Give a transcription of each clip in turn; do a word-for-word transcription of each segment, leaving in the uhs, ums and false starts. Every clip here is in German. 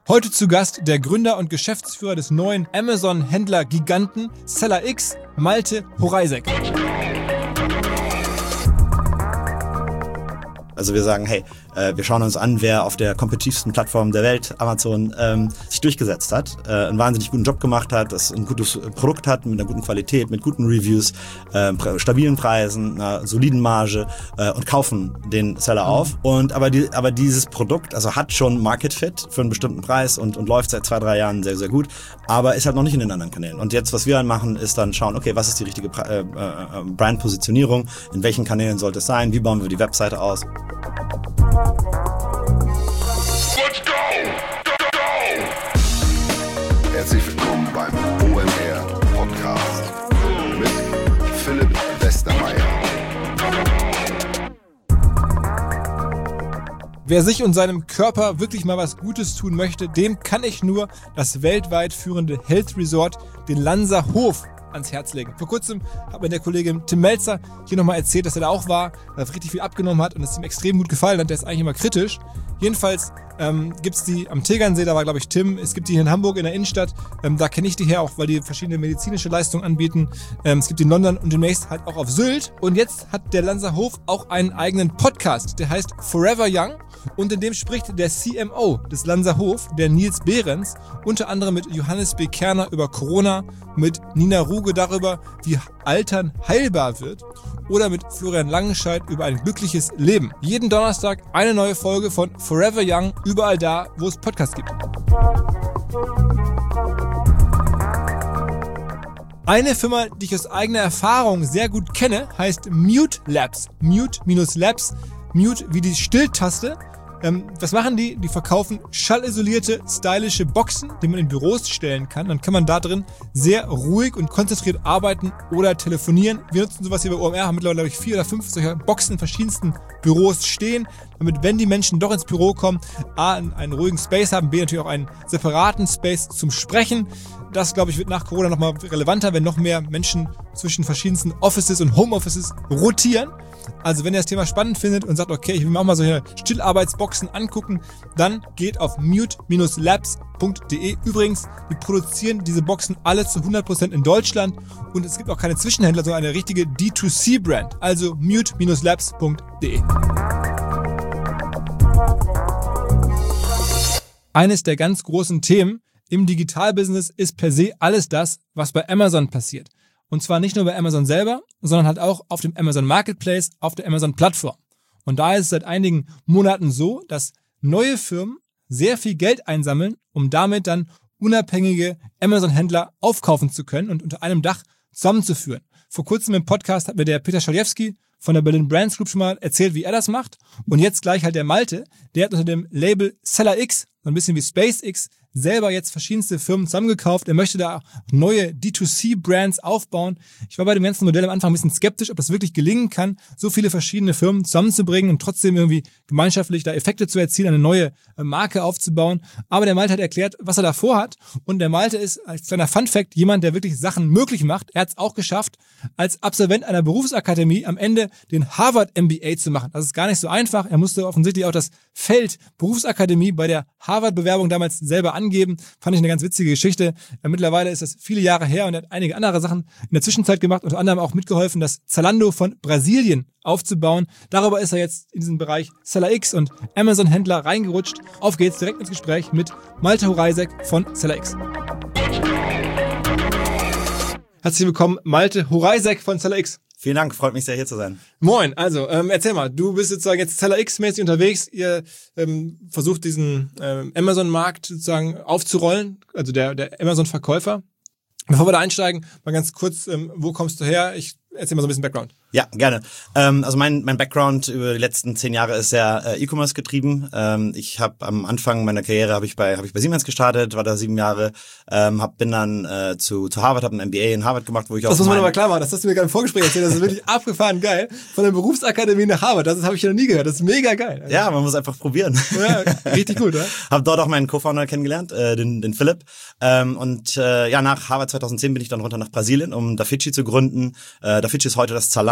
Heute zu Gast der Gründer und Geschäftsführer des neuen Amazon-Händler-Giganten SellerX, Malte Horeisek. Also wir sagen, hey, äh, wir schauen uns an, wer auf der kompetitivsten Plattform der Welt, Amazon, ähm, sich durchgesetzt hat, äh, einen wahnsinnig guten Job gemacht hat, das ein gutes Produkt hat mit einer guten Qualität, mit guten Reviews, äh, stabilen Preisen, einer soliden Marge äh, und kaufen den Seller auf. Und aber die, aber dieses Produkt, also hat schon Market Fit für einen bestimmten Preis und, und läuft seit zwei, drei Jahren sehr, sehr gut, aber ist halt noch nicht in den anderen Kanälen. Und jetzt, was wir dann machen, ist dann schauen, okay, was ist die richtige äh, äh, Brand-Positionierung, in welchen Kanälen sollte es sein, wie bauen wir die Webseite aus. Let's go! Go, go! Herzlich willkommen beim O M R Podcast mit Philipp Westermeier. Wer sich und seinem Körper wirklich mal was Gutes tun möchte, dem kann ich nur das weltweit führende Health Resort, den Lanserhof, ans Herz legen. Vor kurzem hat mir der Kollege Tim Melzer hier nochmal erzählt, dass er da auch war, dass er richtig viel abgenommen hat und es ihm extrem gut gefallen hat. Der ist eigentlich immer kritisch. Jedenfalls ähm, gibt es die am Tegernsee, da war glaube ich Tim, es gibt die hier in Hamburg in der Innenstadt, ähm, da kenne ich die her auch, weil die verschiedene medizinische Leistungen anbieten. Ähm, es gibt die in London und demnächst halt auch auf Sylt. Und jetzt hat der Lanserhof auch einen eigenen Podcast, der heißt Forever Young. Und in dem spricht der C M O des Lanserhof, der Nils Behrens, unter anderem mit Johannes B. Kerner über Corona, mit Nina Ruge darüber, wie Altern heilbar wird oder mit Florian Langenscheidt über ein glückliches Leben. Jeden Donnerstag eine neue Folge von Forever Young, überall da, wo es Podcasts gibt. Eine Firma, die ich aus eigener Erfahrung sehr gut kenne, heißt Mute Labs. Mute-Labs. Mute wie die Stilltaste. Ähm, was machen die? Die verkaufen schallisolierte, stylische Boxen, die man in Büros stellen kann. Dann kann man da drin sehr ruhig und konzentriert arbeiten oder telefonieren. Wir nutzen sowas hier bei O M R, haben mittlerweile, glaube ich, vier oder fünf solcher Boxen in verschiedensten Büros stehen, damit, wenn die Menschen doch ins Büro kommen, A, einen ruhigen Space haben, B, natürlich auch einen separaten Space zum Sprechen. Das, glaube ich, wird nach Corona nochmal relevanter, wenn noch mehr Menschen zwischen verschiedensten Offices und Homeoffices rotieren. Also wenn ihr das Thema spannend findet und sagt, okay, ich will mir auch mal solche Stillarbeitsboxen angucken, dann geht auf mute Labs punkt de. Übrigens, die produzieren diese Boxen alle zu hundert Prozent in Deutschland und es gibt auch keine Zwischenhändler, sondern eine richtige D zwei C Brand. Also mute Labs punkt de. Eines der ganz großen Themen im Digitalbusiness ist per se alles das, was bei Amazon passiert. Und zwar nicht nur bei Amazon selber, sondern halt auch auf dem Amazon Marketplace, auf der Amazon-Plattform. Und da ist es seit einigen Monaten so, dass neue Firmen sehr viel Geld einsammeln, um damit dann unabhängige Amazon-Händler aufkaufen zu können und unter einem Dach zusammenzuführen. Vor kurzem im Podcast hat mir der Peter Schaljewski von der Berlin Brands Group schon mal erzählt, wie er das macht. Und jetzt gleich halt der Malte, der hat unter dem Label SellerX, so ein bisschen wie SpaceX, selber jetzt verschiedenste Firmen zusammengekauft. Er möchte da neue D zwei C Brands aufbauen. Ich war bei dem ganzen Modell am Anfang ein bisschen skeptisch, ob das wirklich gelingen kann, so viele verschiedene Firmen zusammenzubringen und trotzdem irgendwie gemeinschaftlich da Effekte zu erzielen, eine neue Marke aufzubauen. Aber der Malte hat erklärt, was er da vorhat. Und der Malte ist als kleiner Funfact jemand, der wirklich Sachen möglich macht. Er hat es auch geschafft, als Absolvent einer Berufsakademie am Ende den Harvard M B A zu machen. Das ist gar nicht so einfach. Er musste offensichtlich auch das Feld Berufsakademie bei der Harvard-Bewerbung damals selber angeben. Fand ich eine ganz witzige Geschichte. Mittlerweile ist das viele Jahre her und er hat einige andere Sachen in der Zwischenzeit gemacht, unter anderem auch mitgeholfen, das Zalando von Brasilien aufzubauen. Darüber ist er jetzt in diesen Bereich SellerX und Amazon-Händler reingerutscht. Auf geht's direkt ins Gespräch mit Malte Horeisek von SellerX. Herzlich willkommen, Malte Horeisek von SellerX. Vielen Dank, freut mich sehr, hier zu sein. Moin, also ähm, erzähl mal, du bist sozusagen jetzt SellerX-mäßig unterwegs, ihr ähm, versucht diesen ähm, Amazon-Markt sozusagen aufzurollen, also der, der Amazon-Verkäufer. Bevor wir da einsteigen, mal ganz kurz, ähm, wo kommst du her? Ich erzähl mal so ein bisschen Background. Ja, gerne. Ähm, also mein mein Background über die letzten zehn Jahre ist sehr äh, E-Commerce getrieben. Ähm, ich habe am Anfang meiner Karriere habe ich bei habe ich bei Siemens gestartet, war da sieben Jahre, ähm, hab, bin dann äh, zu zu Harvard, habe ein M B A in Harvard gemacht, wo ich auch. Das muss man aber klar machen. Das hast du mir gerade im Vorgespräch erzählt. Das ist wirklich abgefahren geil. Von der Berufsakademie nach Harvard. Das habe ich ja noch nie gehört. Das ist mega geil. Also, ja, man muss einfach probieren. Ja, richtig gut, oder? Hab dort auch meinen Co-Founder kennengelernt, äh, den den Philipp. Ähm, und äh, ja, nach Harvard zweitausendzehn bin ich dann runter nach Brasilien, um Dafiti zu gründen. Äh, Dafiti ist heute das Zalando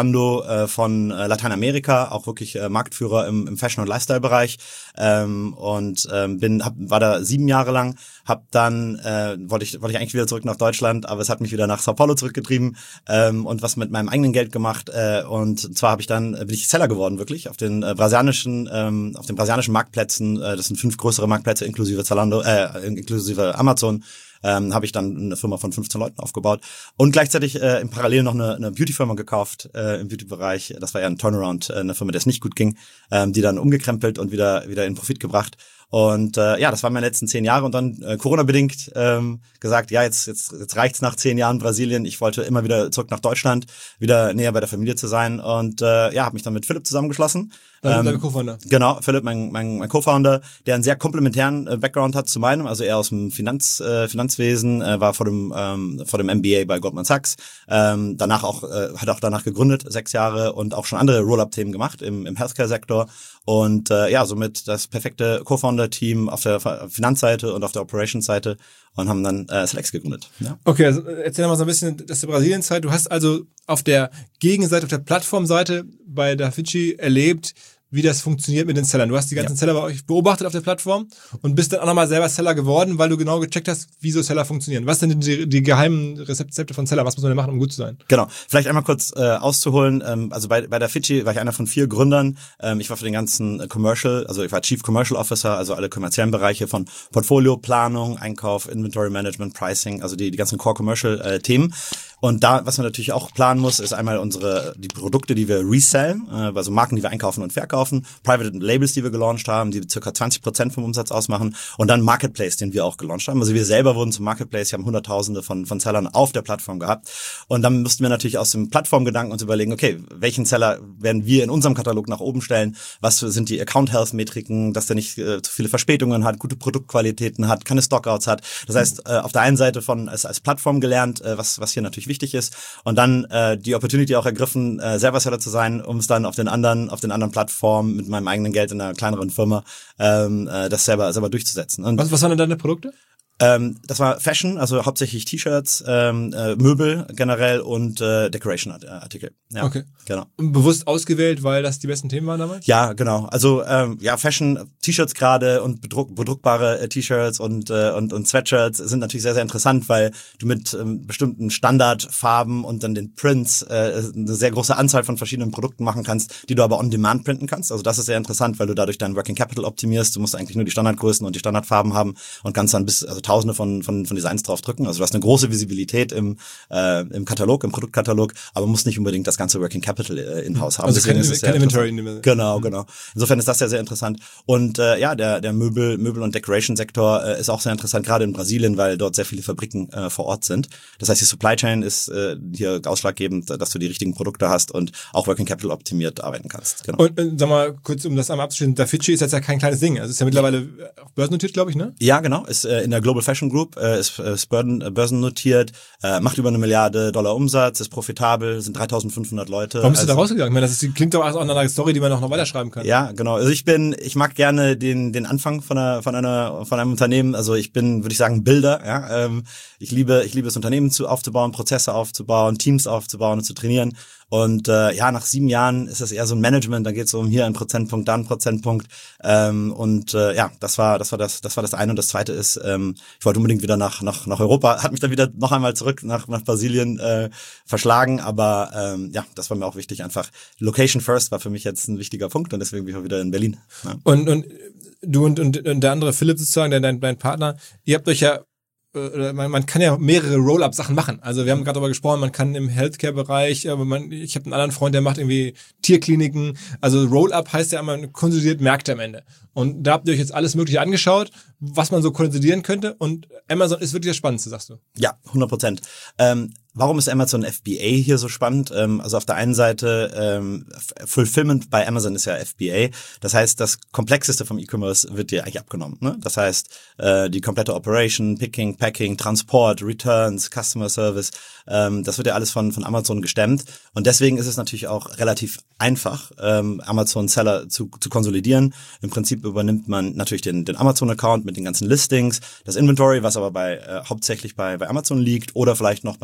Zalando äh, von äh, Lateinamerika, auch wirklich äh, Marktführer im, im Fashion- und Lifestyle-Bereich ähm, und ähm, bin hab, war da sieben Jahre lang, hab dann äh, wollte ich wollte ich eigentlich wieder zurück nach Deutschland, aber es hat mich wieder nach Sao Paulo zurückgetrieben ähm, und was mit meinem eigenen Geld gemacht äh, und zwar habe ich dann bin ich Seller geworden wirklich auf den äh, brasilianischen ähm, auf den brasilianischen Marktplätzen, äh, das sind fünf größere Marktplätze inklusive Zalando, äh, inklusive Amazon. Ähm, habe ich dann eine Firma von fünfzehn Leuten aufgebaut und gleichzeitig äh, im Parallel noch eine, eine Beauty-Firma gekauft äh, im Beauty-Bereich. Das war ja ein Turnaround, äh, eine Firma, der es nicht gut ging, ähm, die dann umgekrempelt und wieder wieder in Profit gebracht. Und äh, ja, das waren meine letzten zehn Jahre und dann äh, Corona-bedingt ähm, gesagt, ja, jetzt jetzt jetzt reicht's nach zehn Jahren Brasilien. Ich wollte immer wieder zurück nach Deutschland, wieder näher bei der Familie zu sein und äh, ja, habe mich dann mit Philipp zusammengeschlossen. Dein, ähm, dein Co-Founder. Genau, Philipp, mein, mein, mein Co-Founder, der einen sehr komplementären äh, Background hat zu meinem, also er aus dem Finanz, äh, Finanzwesen, äh, war vor dem ähm, vor dem M B A bei Goldman Sachs, ähm, danach auch äh, hat auch danach gegründet, sechs Jahre und auch schon andere Roll-Up-Themen gemacht im, im Healthcare-Sektor und äh, ja, somit das perfekte Co-Founder-Team auf der Finanzseite und auf der Operations-Seite und haben dann äh, Select gegründet. Ja. Okay, also erzähl mal so ein bisschen das der Brasilien-Zeit. Du hast also auf der Gegenseite, auf der Plattformseite bei Dafiti erlebt, wie das funktioniert mit den Sellern. Du hast die ganzen ja. Seller bei euch beobachtet auf der Plattform und bist dann auch nochmal selber Seller geworden, weil du genau gecheckt hast, wie so Seller funktionieren. Was sind denn die, die geheimen Rezepte von Seller? Was muss man denn machen, um gut zu sein? Genau. Vielleicht einmal kurz äh, auszuholen. Ähm, also bei, bei Dafiti war ich einer von vier Gründern. Ähm, ich war für den ganzen äh, Commercial, also ich war Chief Commercial Officer, also alle kommerziellen Bereiche von Portfolio, Planung, Einkauf, Inventory Management, Pricing, also die, die ganzen Core Commercial äh, Themen. Und da, was man natürlich auch planen muss, ist einmal unsere die Produkte, die wir resellen, äh, also Marken, die wir einkaufen und verkaufen, Private Labels, die wir gelauncht haben, die circa zwanzig Prozent vom Umsatz ausmachen und dann Marketplace, den wir auch gelauncht haben. Also wir selber wurden zum Marketplace, wir haben Hunderttausende von von Sellern auf der Plattform gehabt und dann mussten wir natürlich aus dem Plattformgedanken uns überlegen, okay, welchen Seller werden wir in unserem Katalog nach oben stellen, was sind die Account Health Metriken, dass der nicht äh, zu viele Verspätungen hat, gute Produktqualitäten hat, keine Stockouts hat. Das heißt, äh, auf der einen Seite von als, als Plattform gelernt, äh, was was hier natürlich wichtig ist und dann äh, die Opportunity auch ergriffen, äh, selber Seller zu sein, um es dann auf den anderen auf den anderen Plattformen mit meinem eigenen Geld in einer kleineren Firma ähm, äh, das selber selber durchzusetzen. Und was was waren denn deine Produkte? Ähm, das war Fashion, also hauptsächlich T-Shirts, ähm, äh, Möbel generell und äh, Decoration-Artikel. Ja, okay. Genau. Und bewusst ausgewählt, weil das die besten Themen waren damals? Ja, genau. Also ähm, ja, Fashion, T-Shirts gerade und bedruck, bedruckbare äh, T-Shirts und äh, und und Sweatshirts sind natürlich sehr sehr interessant, weil du mit ähm, bestimmten Standardfarben und dann den Prints äh, eine sehr große Anzahl von verschiedenen Produkten machen kannst, die du aber on Demand printen kannst. Also das ist sehr interessant, weil du dadurch dein Working Capital optimierst. Du musst eigentlich nur die Standardgrößen und die Standardfarben haben und kannst dann bis also Tausende von von von Designs drauf drücken. Also du hast eine große Visibilität im äh, im Katalog, im Produktkatalog, aber musst nicht unbedingt das ganze Working Capital äh, in-house haben. Also kein, ist es kein Inventory in dem Genau, genau. Insofern ist das sehr sehr interessant. Und äh, ja, der der Möbel Möbel und Decoration Sektor äh, ist auch sehr interessant, gerade in Brasilien, weil dort sehr viele Fabriken äh, vor Ort sind. Das heißt, die Supply Chain ist äh, hier ausschlaggebend, dass du die richtigen Produkte hast und auch Working Capital optimiert arbeiten kannst. Genau. Und äh, sag mal kurz, um das einmal abzuschließen, Dafiti ist jetzt ja kein kleines Ding. Also ist ja mittlerweile auch börsennotiert, glaube ich, ne? Ja, genau. Ist äh, in der Global Fashion Group, äh, ist, ist Börsen, äh, börsennotiert, äh, macht über eine Milliarde Dollar Umsatz, ist profitabel, sind dreitausendfünfhundert Leute. Warum bist also, du da rausgegangen? Ich meine, das ist, klingt doch auch nach einer Story, die man auch noch weiterschreiben kann. Ja, genau. Also ich bin, ich mag gerne den den Anfang von einer von einer von einem Unternehmen. Also ich bin, würde ich sagen, Builder. Ja, ähm, ich liebe ich liebe es, Unternehmen zu aufzubauen, Prozesse aufzubauen, Teams aufzubauen und zu trainieren. Und äh, ja, nach sieben Jahren ist es eher so ein Management. Da geht es um hier einen Prozentpunkt, da einen Prozentpunkt. Ähm, und äh, ja, das war das war das das war das eine. Und das zweite ist, ähm, ich wollte unbedingt wieder nach nach nach Europa. Hat mich dann wieder noch einmal zurück nach nach Brasilien äh, verschlagen. Aber ähm, ja, das war mir auch wichtig. Einfach Location first war für mich jetzt ein wichtiger Punkt. Und deswegen bin ich auch wieder in Berlin. Ja. Und und du und, und und der andere Philipp sozusagen, dein dein Partner, ihr habt euch ja Man, man kann ja mehrere Roll-Up-Sachen machen. Also wir haben gerade darüber gesprochen, man kann im Healthcare-Bereich, aber man, ich habe einen anderen Freund, der macht irgendwie Tierkliniken. Also Roll-Up heißt ja immer, man konsolidiert Märkte am Ende. Und da habt ihr euch jetzt alles Mögliche angeschaut, was man so konsolidieren könnte. Und Amazon ist wirklich das Spannendste, sagst du? Ja, hundert Prozent. Ähm, warum ist Amazon F B A hier so spannend? Ähm, also auf der einen Seite, ähm, Fulfillment bei Amazon ist ja F B A. Das heißt, das Komplexeste vom E-Commerce wird dir eigentlich abgenommen. Ne? Das heißt, äh, die komplette Operation, Picking, Packing, Transport, Returns, Customer Service, ähm, das wird ja alles von von Amazon gestemmt. Und deswegen ist es natürlich auch relativ einfach, ähm, Amazon-Seller zu, zu konsolidieren. Im Prinzip übernimmt man natürlich den, den Amazon-Account mit den ganzen Listings, das Inventory, was aber bei äh, hauptsächlich bei, bei Amazon liegt oder vielleicht noch bei einem äh,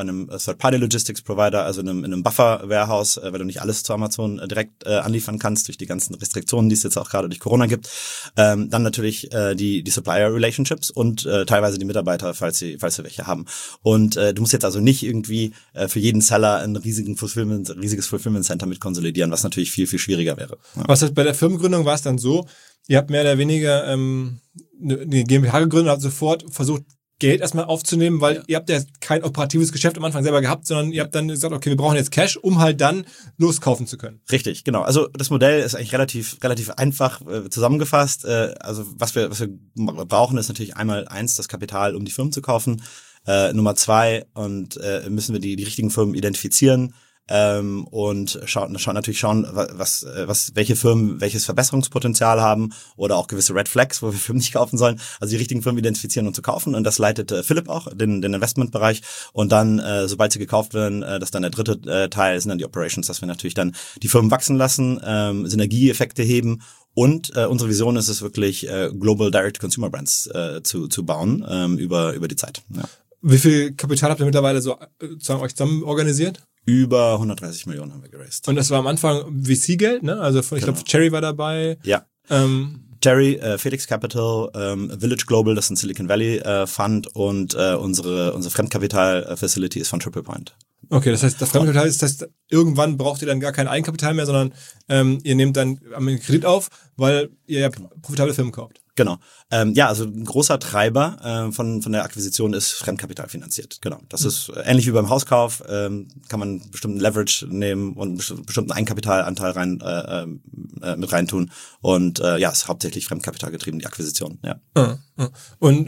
Third-Party-Logistics-Provider, also in einem, in einem Buffer-Warehouse, äh, weil du nicht alles zu Amazon äh, direkt äh, anliefern kannst durch die ganzen Restriktionen, die es jetzt auch gerade durch Corona gibt. Ähm, dann natürlich äh, die die Supplier-Relationships und äh, teilweise die Mitarbeiter, falls sie falls wir welche haben. Und äh, du musst jetzt also nicht irgendwie äh, für jeden Seller ein riesigen Fulfillment, riesiges Fulfillment-Center mit konsolidieren, was natürlich viel, viel schwieriger wäre. Ja. Was heißt, bei der Firmengründung war es dann so, ihr habt mehr oder weniger ähm, eine GmbH gegründet und habt sofort versucht, Geld erstmal aufzunehmen, weil ja. ihr habt ja kein operatives Geschäft am Anfang selber gehabt, sondern ihr habt dann gesagt, okay, wir brauchen jetzt Cash, um halt dann loskaufen zu können. Richtig, genau. Also das Modell ist eigentlich relativ relativ einfach äh, zusammengefasst. Äh, also was wir was wir brauchen, ist natürlich einmal eins das Kapital, um die Firmen zu kaufen. Äh, Nummer zwei und äh, müssen wir die die richtigen Firmen identifizieren. Ähm, und schauen, schauen natürlich schauen, was, was, welche Firmen welches Verbesserungspotenzial haben oder auch gewisse Red Flags, wo wir Firmen nicht kaufen sollen. Also die richtigen Firmen identifizieren und zu kaufen. Und das leitet äh, Philipp auch, den, den Investmentbereich. Und dann, äh, sobald sie gekauft werden, äh, das ist dann der dritte äh, Teil, sind dann die Operations, dass wir natürlich dann die Firmen wachsen lassen, ähm, Synergieeffekte heben. Und äh, unsere Vision ist es wirklich, äh, Global Direct Consumer Brands äh, zu, zu bauen ähm, über, über die Zeit. Ja. Wie viel Kapital habt ihr mittlerweile so sozusagen euch zusammen organisiert? Über hundertdreißig Millionen haben wir geraced. Und das war am Anfang V C-Geld, ne? Also ich genau. glaube, Cherry war dabei. Ja. Ähm, Cherry, äh, Felix Capital, ähm, Village Global, das ist ein Silicon Valley äh, Fund und äh, unsere unsere Fremdkapital-Facility ist von Triple Point. Okay, das heißt, das Fremdkapital ist, das heißt, irgendwann braucht ihr dann gar kein Eigenkapital mehr, sondern ähm, ihr nehmt dann einen Kredit auf, weil ihr ja profitable Firmen kauft. Genau. Ähm, ja, also ein großer Treiber äh, von von der Akquisition ist Fremdkapital finanziert. Genau. Das mhm. ist äh, ähnlich wie beim Hauskauf. Ähm, kann man bestimmten Leverage nehmen und einen bestimmten Eigenkapitalanteil rein äh, äh, mit reintun. Und äh, ja, ist hauptsächlich Fremdkapital getrieben, die Akquisition. Ja. Mhm. Und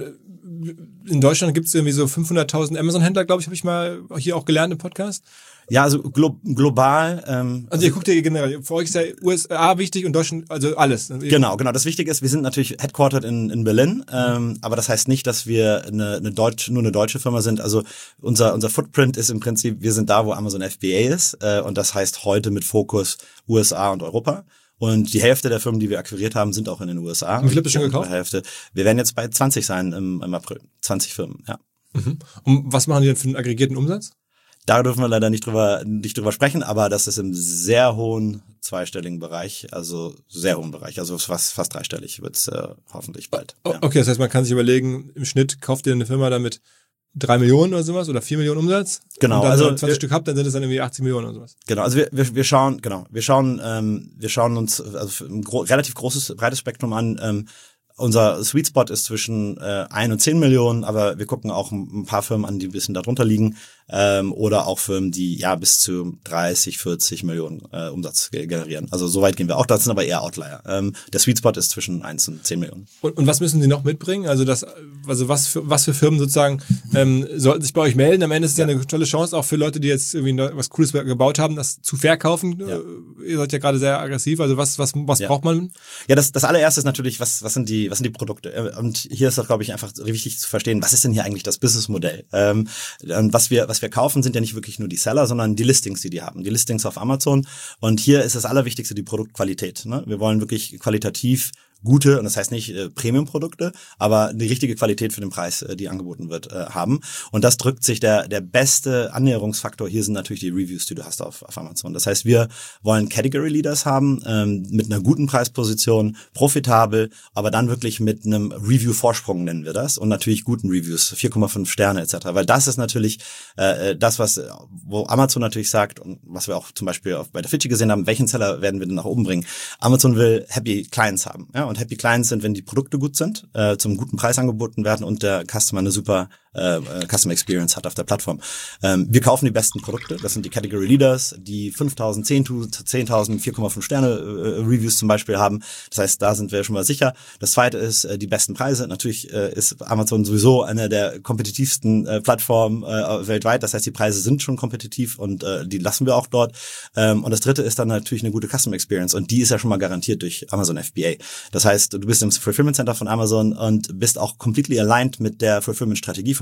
in Deutschland gibt es irgendwie so fünfhunderttausend Amazon-Händler, glaube ich, habe ich mal hier auch gelernt im Podcast. Ja, also glo- global. Ähm, also ihr guckt ja generell, für euch ist ja U S A wichtig und Deutschland, also alles. Genau, genau. Das Wichtige ist, wir sind natürlich headquartered in, in Berlin, ähm, mhm. aber das heißt nicht, dass wir eine, eine Deutsch, nur eine deutsche Firma sind. Also unser unser Footprint ist im Prinzip, wir sind da, wo Amazon F B A ist äh, und das heißt heute mit Fokus U S A und Europa. Und die Hälfte der Firmen, die wir akquiriert haben, sind auch in den U S A. Wie viel habt ihr schon gekauft? Hälfte. Wir werden jetzt bei zwanzig sein im, im April. zwanzig Firmen, ja. Mhm. Und was machen die denn für einen aggregierten Umsatz? Da dürfen wir leider nicht drüber, nicht drüber sprechen, aber das ist im sehr hohen zweistelligen Bereich, also sehr hohen Bereich, also fast, fast dreistellig wird's äh, hoffentlich bald. Oh, ja. Okay, das heißt, man kann sich überlegen, im Schnitt kauft ihr eine Firma damit drei Millionen oder sowas oder vier Millionen Umsatz. Genau. Und dann also zwanzig wir, Stück habt, dann sind es dann irgendwie achtzig Millionen oder sowas. Genau. Also wir, wir, wir schauen, genau. Wir schauen, ähm, wir schauen uns also ein gro- relativ großes, breites Spektrum an. Ähm, Unser Sweet Spot ist zwischen äh, ein und zehn Millionen, aber wir gucken auch ein paar Firmen an, die ein bisschen darunter liegen, ähm, oder auch Firmen, die ja bis zu dreißig, vierzig Millionen äh, Umsatz generieren. Also so weit gehen wir auch, das sind aber eher Outlier. Ähm, der Sweet Spot ist zwischen eins und zehn Millionen. Und, und was müssen Sie noch mitbringen? Also das, also was für was für Firmen sozusagen ähm, sollten sich bei euch melden? Am Ende ist es ja. ja eine tolle Chance auch für Leute, die jetzt irgendwie was Cooles gebaut haben, das zu verkaufen. Ja. Ihr seid ja gerade sehr aggressiv. Also was was was ja. braucht man? Ja, das das allererste ist natürlich, was was sind die was sind die Produkte? Und hier ist auch, glaube ich, einfach wichtig zu verstehen, was ist denn hier eigentlich das Businessmodell? Ähm, was wir was wir kaufen, sind ja nicht wirklich nur die Seller, sondern die Listings, die die haben, die Listings auf Amazon. Und hier ist das Allerwichtigste die Produktqualität. Ne? Wir wollen wirklich qualitativ gute, und das heißt nicht äh, Premium-Produkte, aber die richtige Qualität für den Preis, äh, die angeboten wird, äh, haben. Und das drückt sich, der der beste Annäherungsfaktor hier sind natürlich die Reviews, die du hast auf, auf Amazon. Das heißt, wir wollen Category Leaders haben, ähm, mit einer guten Preisposition, profitabel, aber dann wirklich mit einem Review-Vorsprung nennen wir das und natürlich guten Reviews, vier Komma fünf Sterne et cetera. Weil das ist natürlich äh, das, was wo Amazon natürlich sagt und was wir auch zum Beispiel auf, bei der Fidschi gesehen haben, welchen Seller werden wir denn nach oben bringen? Amazon will Happy Clients haben, ja, und Happy Clients sind, wenn die Produkte gut sind, äh, zum guten Preis angeboten werden und der Customer eine super äh, Customer Experience hat auf der Plattform. Ähm, wir kaufen die besten Produkte, das sind die Category Leaders, die fünftausend, zehntausend, vier Komma fünf Sterne äh, Reviews zum Beispiel haben. Das heißt, da sind wir schon mal sicher. Das zweite ist äh, die besten Preise. Natürlich äh, ist Amazon sowieso eine der kompetitivsten äh, Plattformen äh, weltweit. Das heißt, die Preise sind schon kompetitiv und äh, die lassen wir auch dort. Ähm, und das dritte ist dann natürlich eine gute Customer Experience und die ist ja schon mal garantiert durch Amazon F B A. Das heißt, du bist im Fulfillment Center von Amazon und bist auch completely aligned mit der Fulfillment Strategie von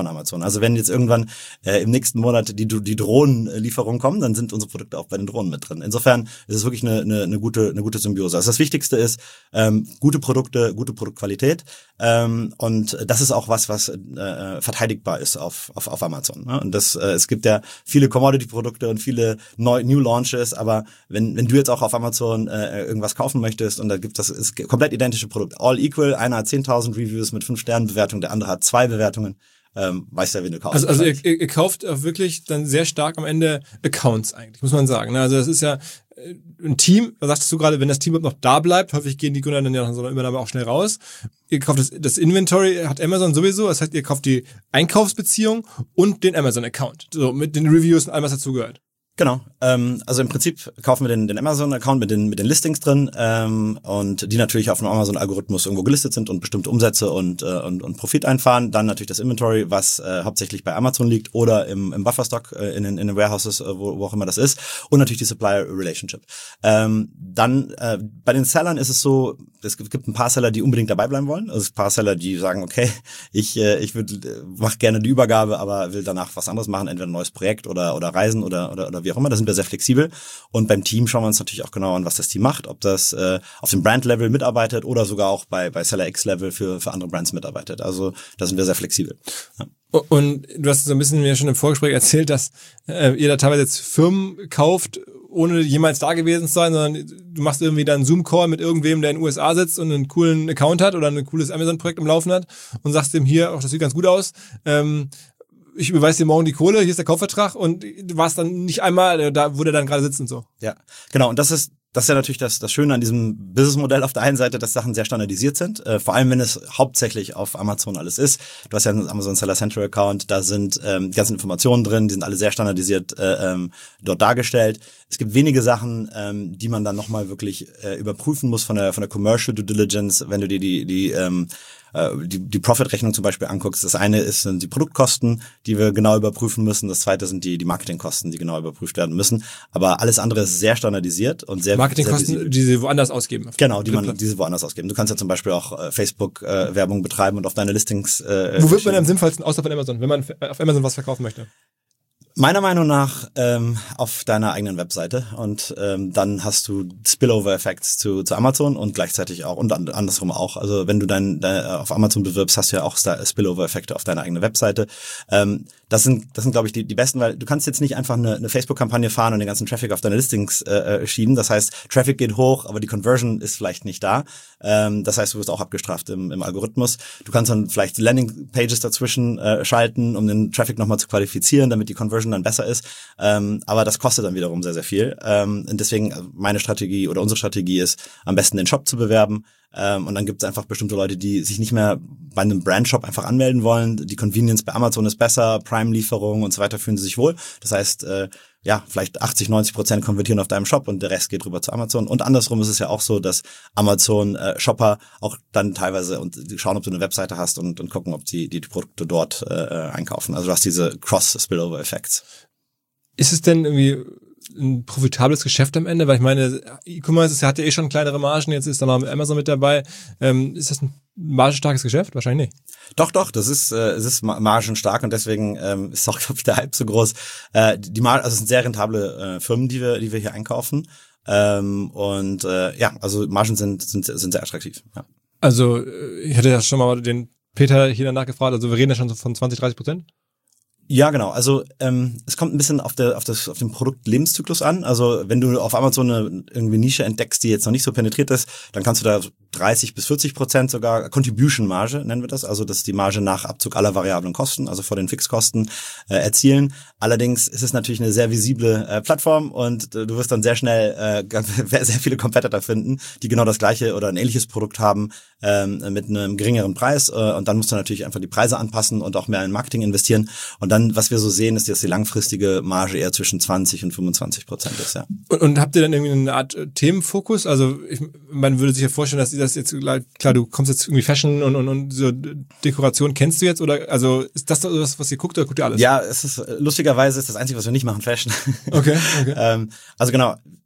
von Amazon. Also wenn jetzt irgendwann äh, im nächsten Monat die, die Drohnenlieferungen kommen, dann sind unsere Produkte auch bei den Drohnen mit drin. Insofern ist es wirklich eine, eine, eine gute, eine gute Symbiose. Also das Wichtigste ist ähm, gute Produkte, gute Produktqualität. Ähm, und das ist auch was, was äh, verteidigbar ist auf, auf, auf Amazon. Ne? Und das, äh, es gibt ja viele Commodity-Produkte und viele Neu- New Launches, aber wenn, wenn du jetzt auch auf Amazon äh, irgendwas kaufen möchtest und da gibt das ist komplett identische Produkt, all equal, einer hat zehntausend Reviews mit fünf Sternen Bewertung, der andere hat zwei Bewertungen, ähm, weißt ja, wen du kaufst. Also, also ihr, ihr kauft auch wirklich dann sehr stark am Ende Accounts eigentlich, muss man sagen. Also das ist ja ein Team, da sagtest du gerade, wenn das Team noch da bleibt, häufig gehen die Gründer dann ja nach so einer Übernahme auch schnell raus. Ihr kauft das, das Inventory, hat Amazon sowieso, das heißt, ihr kauft die Einkaufsbeziehung und den Amazon-Account, so mit den Reviews und allem, was dazugehört. Genau, ähm, also im Prinzip kaufen wir den, den Amazon-Account mit den mit den Listings drin ähm, und die natürlich auf dem Amazon-Algorithmus irgendwo gelistet sind und bestimmte Umsätze und äh, und, und Profit einfahren. Dann natürlich das Inventory, was äh, hauptsächlich bei Amazon liegt oder im, im Bufferstock äh, in, den, in den Warehouses, äh, wo, wo auch immer das ist. Und natürlich die Supplier-Relationship. Ähm, dann äh, bei den Sellern ist es so, es gibt ein paar Seller, die unbedingt dabei bleiben wollen. Also ein paar Seller, die sagen, okay, ich äh, ich würde äh, mache gerne die Übergabe, aber will danach was anderes machen, entweder ein neues Projekt oder oder Reisen oder oder oder wie auch immer, da sind wir sehr flexibel. Und beim Team schauen wir uns natürlich auch genau an, was das Team macht, ob das äh, auf dem Brand-Level mitarbeitet oder sogar auch bei bei Seller X-Level für für andere Brands mitarbeitet. Also da sind wir sehr flexibel. Ja. Und du hast so ein bisschen mir schon im Vorgespräch erzählt, dass äh, ihr da teilweise jetzt Firmen kauft, ohne jemals da gewesen zu sein, sondern du machst irgendwie dann einen Zoom-Call mit irgendwem, der in den U S A sitzt und einen coolen Account hat oder ein cooles Amazon-Projekt im Laufen hat und sagst dem hier, ach, das sieht ganz gut aus, ähm, ich überweise dir morgen die Kohle, hier ist der Kaufvertrag und du warst dann nicht einmal da, wo der dann gerade sitzt und so. Ja, genau. Und das ist Das ist ja natürlich das, das Schöne an diesem Businessmodell auf der einen Seite, dass Sachen sehr standardisiert sind, äh, vor allem wenn es hauptsächlich auf Amazon alles ist. Du hast ja einen Amazon Seller Central Account, da sind ähm, die ganzen Informationen drin, die sind alle sehr standardisiert äh, ähm, dort dargestellt. Es gibt wenige Sachen, ähm, die man dann nochmal wirklich äh, überprüfen muss von der von der Commercial Due Diligence, wenn du dir die die ähm, die, die Profit-Rechnung zum Beispiel anguckst. Das eine ist, sind die Produktkosten, die wir genau überprüfen müssen. Das zweite sind die, die Marketingkosten, die genau überprüft werden müssen. Aber alles andere ist sehr standardisiert und sehr Marketingkosten, sehr die sie woanders ausgeben. Genau, die man, die sie woanders ausgeben. Du kannst ja zum Beispiel auch äh, Facebook-Werbung äh, betreiben und auf deine Listings. Äh, Wo wird man am sinnvollsten außer von Amazon, wenn man auf Amazon was verkaufen möchte? Meiner Meinung nach ähm, auf deiner eigenen Webseite und ähm, dann hast du Spillover-Effects zu, zu Amazon und gleichzeitig auch und andersrum auch. Also wenn du dein, dein auf Amazon bewirbst, hast du ja auch Spillover-Effekte auf deiner eigenen Webseite. Ähm, das sind das sind glaube ich die die besten, weil du kannst jetzt nicht einfach eine, eine Facebook-Kampagne fahren und den ganzen Traffic auf deine Listings äh, schieben. Das heißt, Traffic geht hoch, aber die Conversion ist vielleicht nicht da. Ähm, das heißt, du wirst auch abgestraft im, im Algorithmus. Du kannst dann vielleicht Landing-Pages dazwischen äh, schalten, um den Traffic nochmal zu qualifizieren, damit die Conversion dann besser ist. Ähm, aber das kostet dann wiederum sehr, sehr viel. Ähm, und deswegen meine Strategie oder unsere Strategie ist, am besten den Shop zu bewerben. Ähm, und dann gibt es einfach bestimmte Leute, die sich nicht mehr bei einem Brandshop einfach anmelden wollen. Die Convenience bei Amazon ist besser, Prime-Lieferung und so weiter, fühlen sie sich wohl. Das heißt, äh, ja, vielleicht achtzig, neunzig Prozent konvertieren auf deinem Shop und der Rest geht rüber zu Amazon. Und andersrum ist es ja auch so, dass Amazon-Shopper äh, auch dann teilweise und schauen, ob du eine Webseite hast und, und gucken, ob die, die Produkte dort äh, einkaufen. Also du hast diese Cross-Spillover-Effects. Ist es denn irgendwie ein profitables Geschäft am Ende? Weil ich meine, E-Commerce hat ja eh schon kleinere Margen, jetzt ist da noch Amazon mit dabei. Ähm, ist das ein margenstarkes Geschäft? Wahrscheinlich nicht. Doch, doch, das ist äh, es ist margenstark und deswegen ähm, ist auch, glaube ich, der Hype so groß. Äh, die Mar- also es sind sehr rentable äh, Firmen, die wir die wir hier einkaufen. Ähm, und äh, ja, also Margen sind sind sind sehr attraktiv. Ja. Also ich hatte ja schon mal den Peter hier danach gefragt, also wir reden ja schon so von zwanzig, dreißig Prozent? Ja, genau. Also ähm, es kommt ein bisschen auf der auf das auf den Produktlebenszyklus an. Also wenn du auf Amazon eine irgendwie Nische entdeckst, die jetzt noch nicht so penetriert ist, dann kannst du da dreißig bis vierzig Prozent sogar Contribution Marge nennen wir das. Also das ist die Marge nach Abzug aller variablen Kosten, also vor den Fixkosten äh, erzielen. Allerdings ist es natürlich eine sehr visible äh, Plattform und äh, du wirst dann sehr schnell äh, sehr viele Competitor finden, die genau das gleiche oder ein ähnliches Produkt haben ähm, mit einem geringeren Preis. Äh, und dann musst du natürlich einfach die Preise anpassen und auch mehr in Marketing investieren. Und dann, was wir so sehen, ist, dass die langfristige Marge eher zwischen zwanzig und fünfundzwanzig Prozent ist, ja. Und, und habt ihr dann irgendwie eine Art Themenfokus? Also ich, man würde sich ja vorstellen, dass ihr das jetzt, klar, du kommst jetzt irgendwie Fashion und, und, und so Dekoration kennst du jetzt oder, also ist das das, was ihr guckt oder guckt ihr alles? Ja, es ist, lustigerweise ist das Einzige, was wir nicht machen, Fashion. Okay, okay. ähm, also genau.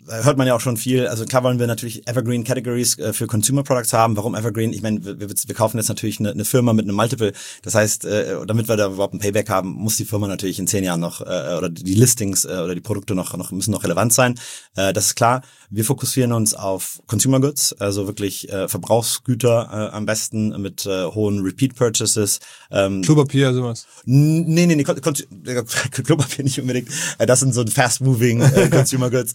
hört man ja auch schon viel. Also klar wollen wir natürlich Evergreen Categories äh, für Consumer Products haben. Warum Evergreen? Ich meine, wir, wir kaufen jetzt natürlich eine, eine Firma mit einem Multiple. Das heißt, äh, damit wir da überhaupt ein Payback haben, muss die Firma natürlich in zehn Jahren noch äh, oder die Listings äh, oder die Produkte noch noch müssen noch relevant sein. Äh, das ist klar. Wir fokussieren uns auf Consumer Goods, also wirklich äh, Verbrauchsgüter äh, am besten mit äh, hohen Repeat Purchases. Ähm, Klopapier, sowas. Nee, nee, nee, Kon- Kon- Klopapier nicht unbedingt. Das sind so fast-moving äh, Consumer Goods.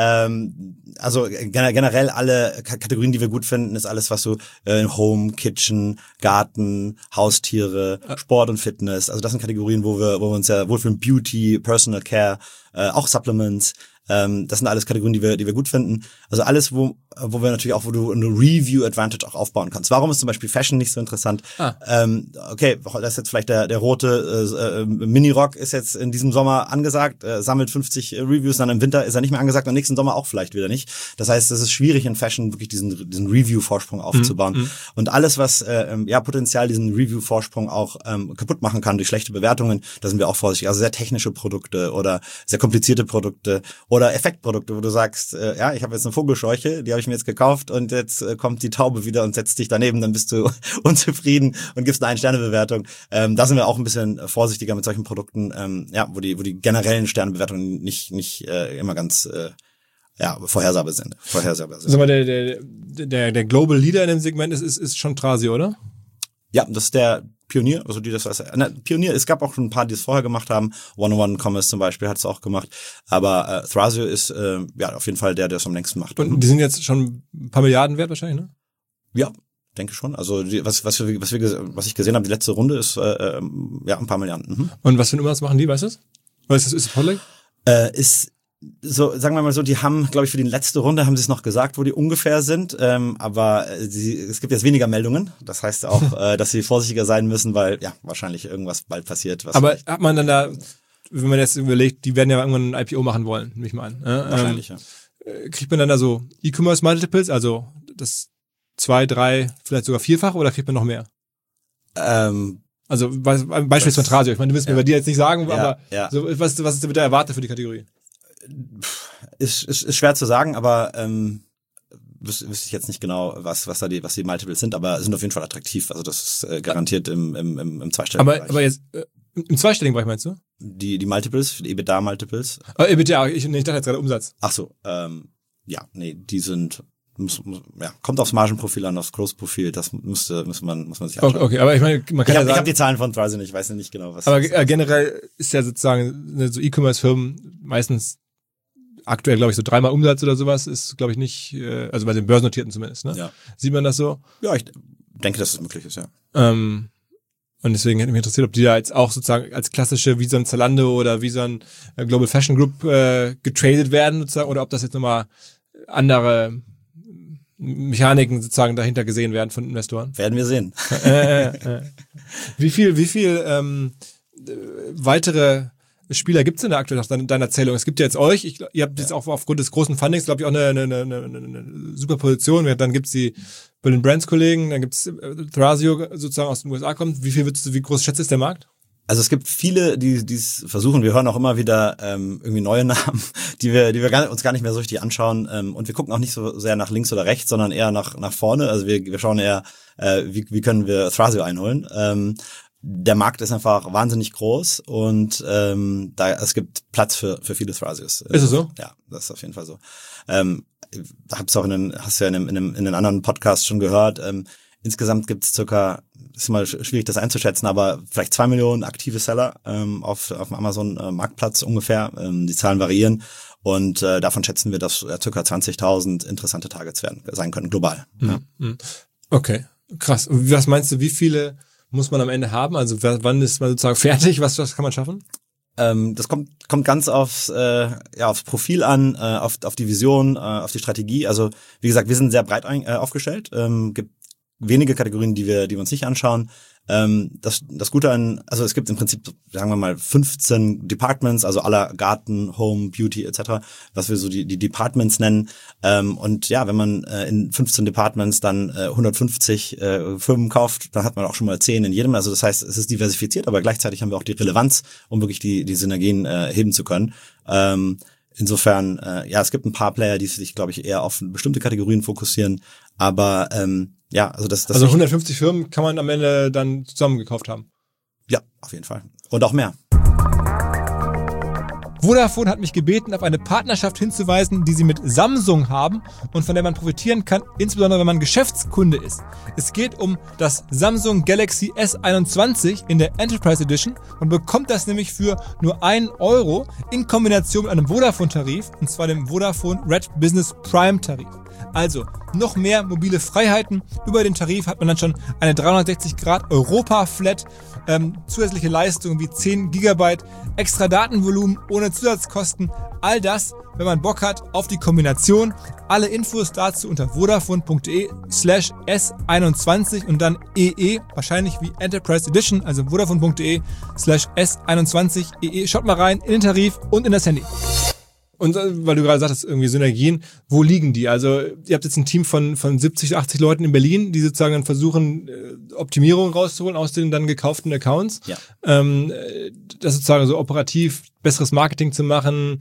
Ähm, also generell alle K- Kategorien, die wir gut finden, ist alles, was so äh, Home, Kitchen, Garten, Haustiere, Sport und Fitness. Also das sind Kategorien, wo wir, wo wir uns ja wohlfühlen. Beauty, Personal Care, äh, auch Supplements. Ähm, das sind alles Kategorien, die wir, die wir gut finden. Also alles, wo, wo wir natürlich auch, wo du eine Review-Advantage auch aufbauen kannst. Warum ist zum Beispiel Fashion nicht so interessant? Ah. Ähm, okay, das ist jetzt vielleicht der, der rote äh, Mini-Rock ist jetzt in diesem Sommer angesagt, äh, sammelt fünfzig äh, Reviews, dann im Winter ist er nicht mehr angesagt und im nächsten Sommer auch vielleicht wieder nicht. Das heißt, es ist schwierig in Fashion wirklich diesen, diesen Review-Vorsprung aufzubauen. Mhm. Und alles, was äh, ja potenziell diesen Review-Vorsprung auch ähm, kaputt machen kann durch schlechte Bewertungen, da sind wir auch vorsichtig. Also sehr technische Produkte oder sehr komplizierte Produkte oder Effektprodukte, wo du sagst, äh, ja, ich habe jetzt eine Vogelscheuche, die habe ich mir jetzt gekauft und jetzt äh, kommt die Taube wieder und setzt dich daneben, dann bist du unzufrieden und gibst eine Ein-Sterne-Bewertung. Ähm, da sind wir auch ein bisschen vorsichtiger mit solchen Produkten, ähm, ja, wo die wo die generellen Sternebewertungen nicht nicht äh, immer ganz äh, ja, vorhersehbar sind. Vorhersehbar sind. Sag mal, der, der, der, der Global Leader in dem Segment ist, ist, ist schon Thrasio, oder? Ja, das ist der Pionier, also die das weiß. Na, Pionier, es gab auch schon ein paar, die es vorher gemacht haben. one oh one Commerce zum Beispiel hat es auch gemacht. Aber äh, Thrasio ist äh, ja auf jeden Fall der, der es am längsten macht. Und die sind jetzt schon ein paar Milliarden wert wahrscheinlich, ne? Ja, denke schon. Also die, was was wir, was wir was ich gesehen habe, die letzte Runde ist äh, ja ein paar Milliarden. Mhm. Und was für einen Umsatz machen die, weißt du das? Oder ist das ist das Public? Äh, ist so, sagen wir mal so, die haben, glaube ich, für die letzte Runde haben sie es noch gesagt, wo die ungefähr sind, ähm, aber äh, sie, es gibt jetzt weniger Meldungen. Das heißt auch, äh, dass sie vorsichtiger sein müssen, weil ja wahrscheinlich irgendwas bald passiert. Was aber hat man dann da, wenn man jetzt überlegt, die werden ja irgendwann ein I P O machen wollen, nehme ich mal an. Äh, wahrscheinlich, ähm, ja. Kriegt man dann da so E-Commerce Multiples, also das zwei, drei, vielleicht sogar vierfach oder kriegt man noch mehr? Ähm, also Beispiel von Thrasio. Ich meine, du willst ja. mir bei dir jetzt nicht sagen, ja, aber ja. So, was, was ist denn bitte erwartet für die Kategorie? Ist, ist, ist schwer zu sagen, aber ähm, wüs, wüsste ich jetzt nicht genau, was was da die was die Multiples sind, aber sind auf jeden Fall attraktiv. Also das ist äh, garantiert im im im, im zweistelligen aber, Bereich. Aber jetzt äh, im zweistelligen Bereich meinst du? Die die Multiples, die EBITDA-Multiples. Oh, EBITDA, ich, ich dachte jetzt gerade Umsatz. Ach so, ähm, ja, nee, die sind muss, muss, ja, kommt aufs Margenprofil an, aufs Growth-Profil, das müsste, muss man, muss man sich anschauen. Okay, okay, aber ich meine, man kann ich ja hab, sagen. Ich habe die Zahlen von Thrasio nicht, ich weiß nicht genau, was. Aber äh, generell ist ja sozusagen, so E-Commerce-Firmen meistens aktuell, glaube ich, so dreimal Umsatz oder sowas ist, glaube ich, nicht, äh, also bei den Börsennotierten zumindest, ne? Ja. Sieht man das so? Ja, ich denke, dass es möglich ist, ja. Ähm, und deswegen hätte mich interessiert, ob die da jetzt auch sozusagen als klassische, wie so ein Zalando oder wie so ein äh, Global Fashion Group äh, getradet werden sozusagen, oder ob das jetzt nochmal andere Mechaniken sozusagen dahinter gesehen werden von Investoren. Werden wir sehen. äh, äh, äh. Wie viel, wie viel ähm, weitere Spieler gibt's denn da aktuell nach deiner Erzählung? Es gibt ja jetzt euch, ich, ihr habt jetzt ja auch aufgrund des großen Fundings, glaube ich, auch eine, eine, eine, eine, eine super Position. Dann gibt's die Berlin Brands Kollegen, dann gibt's Thrasio sozusagen aus den U S A kommt. Wie viel würdest du, wie groß schätzt ist der Markt? Also es gibt viele, die die es versuchen. Wir hören auch immer wieder ähm, irgendwie neue Namen, die wir die wir gar, uns gar nicht mehr so richtig anschauen. Ähm, und wir gucken auch nicht so sehr nach links oder rechts, sondern eher nach nach vorne. Also wir wir schauen eher, äh, wie wie können wir Thrasio einholen. Ähm, der Markt ist einfach wahnsinnig groß und ähm, da es gibt Platz für für viele Thrasios. Ist es so? Ja, das ist auf jeden Fall so. Ähm, hab's auch in einem, hast du ja in einem, in einem in einem anderen Podcast schon gehört. Ähm, insgesamt gibt es circa, ist mal schwierig das einzuschätzen, aber vielleicht zwei Millionen aktive Seller ähm, auf auf dem Amazon äh, Marktplatz ungefähr. Ähm, die Zahlen variieren und äh, davon schätzen wir, dass äh, circa zwanzigtausend interessante Targets werden sein können global. Mhm. Ja. Okay, krass. Und was meinst du, wie viele muss man am Ende haben? Also wann ist man sozusagen fertig? Was, was kann man schaffen? Ähm, das kommt kommt ganz aufs äh, ja aufs Profil an, äh, auf auf die Vision, äh, auf die Strategie. Also wie gesagt, wir sind sehr breit ein, äh, aufgestellt. Ähm, gibt wenige Kategorien, die wir die wir uns nicht anschauen. Ähm, das das Gute an, also es gibt im Prinzip, sagen wir mal, fünfzehn Departments, also aller Garten, Home, Beauty et cetera, was wir so die die Departments nennen. Ähm, und ja, wenn man äh, in fünfzehn Departments dann äh, hundertfünfzig äh, Firmen kauft, dann hat man auch schon mal zehn in jedem. Also das heißt, es ist diversifiziert, aber gleichzeitig haben wir auch die Relevanz, um wirklich die die Synergien äh, heben zu können. Ähm, insofern, äh, ja, es gibt ein paar Player, die sich, glaube ich, eher auf bestimmte Kategorien fokussieren, aber ähm, ja, also das, das Also hundertfünfzig Firmen kann man am Ende dann zusammengekauft haben. Ja, auf jeden Fall. Und auch mehr. Vodafone hat mich gebeten, auf eine Partnerschaft hinzuweisen, die sie mit Samsung haben und von der man profitieren kann, insbesondere wenn man Geschäftskunde ist. Es geht um das Samsung Galaxy S einundzwanzig in der Enterprise Edition und bekommt das nämlich für nur einen Euro in Kombination mit einem Vodafone-Tarif, und zwar dem Vodafone Red Business Prime Tarif. Also noch mehr mobile Freiheiten. Über den Tarif hat man dann schon eine dreihundertsechzig Grad Europa-Flat, ähm, zusätzliche Leistungen wie zehn Gigabyte, extra Datenvolumen ohne Zusatzkosten. All das, wenn man Bock hat auf die Kombination. Alle Infos dazu unter vodafone.de slash S21 und dann E E, wahrscheinlich wie Enterprise Edition, also vodafone.de slash S21 E E. Schaut mal rein in den Tarif und in das Handy. Und weil du gerade sagtest, irgendwie Synergien, wo liegen die? Also ihr habt jetzt ein Team von von siebzig, achtzig Leuten in Berlin, die sozusagen dann versuchen, Optimierung rauszuholen aus den dann gekauften Accounts. Ja. Ähm, das sozusagen so operativ besseres Marketing zu machen.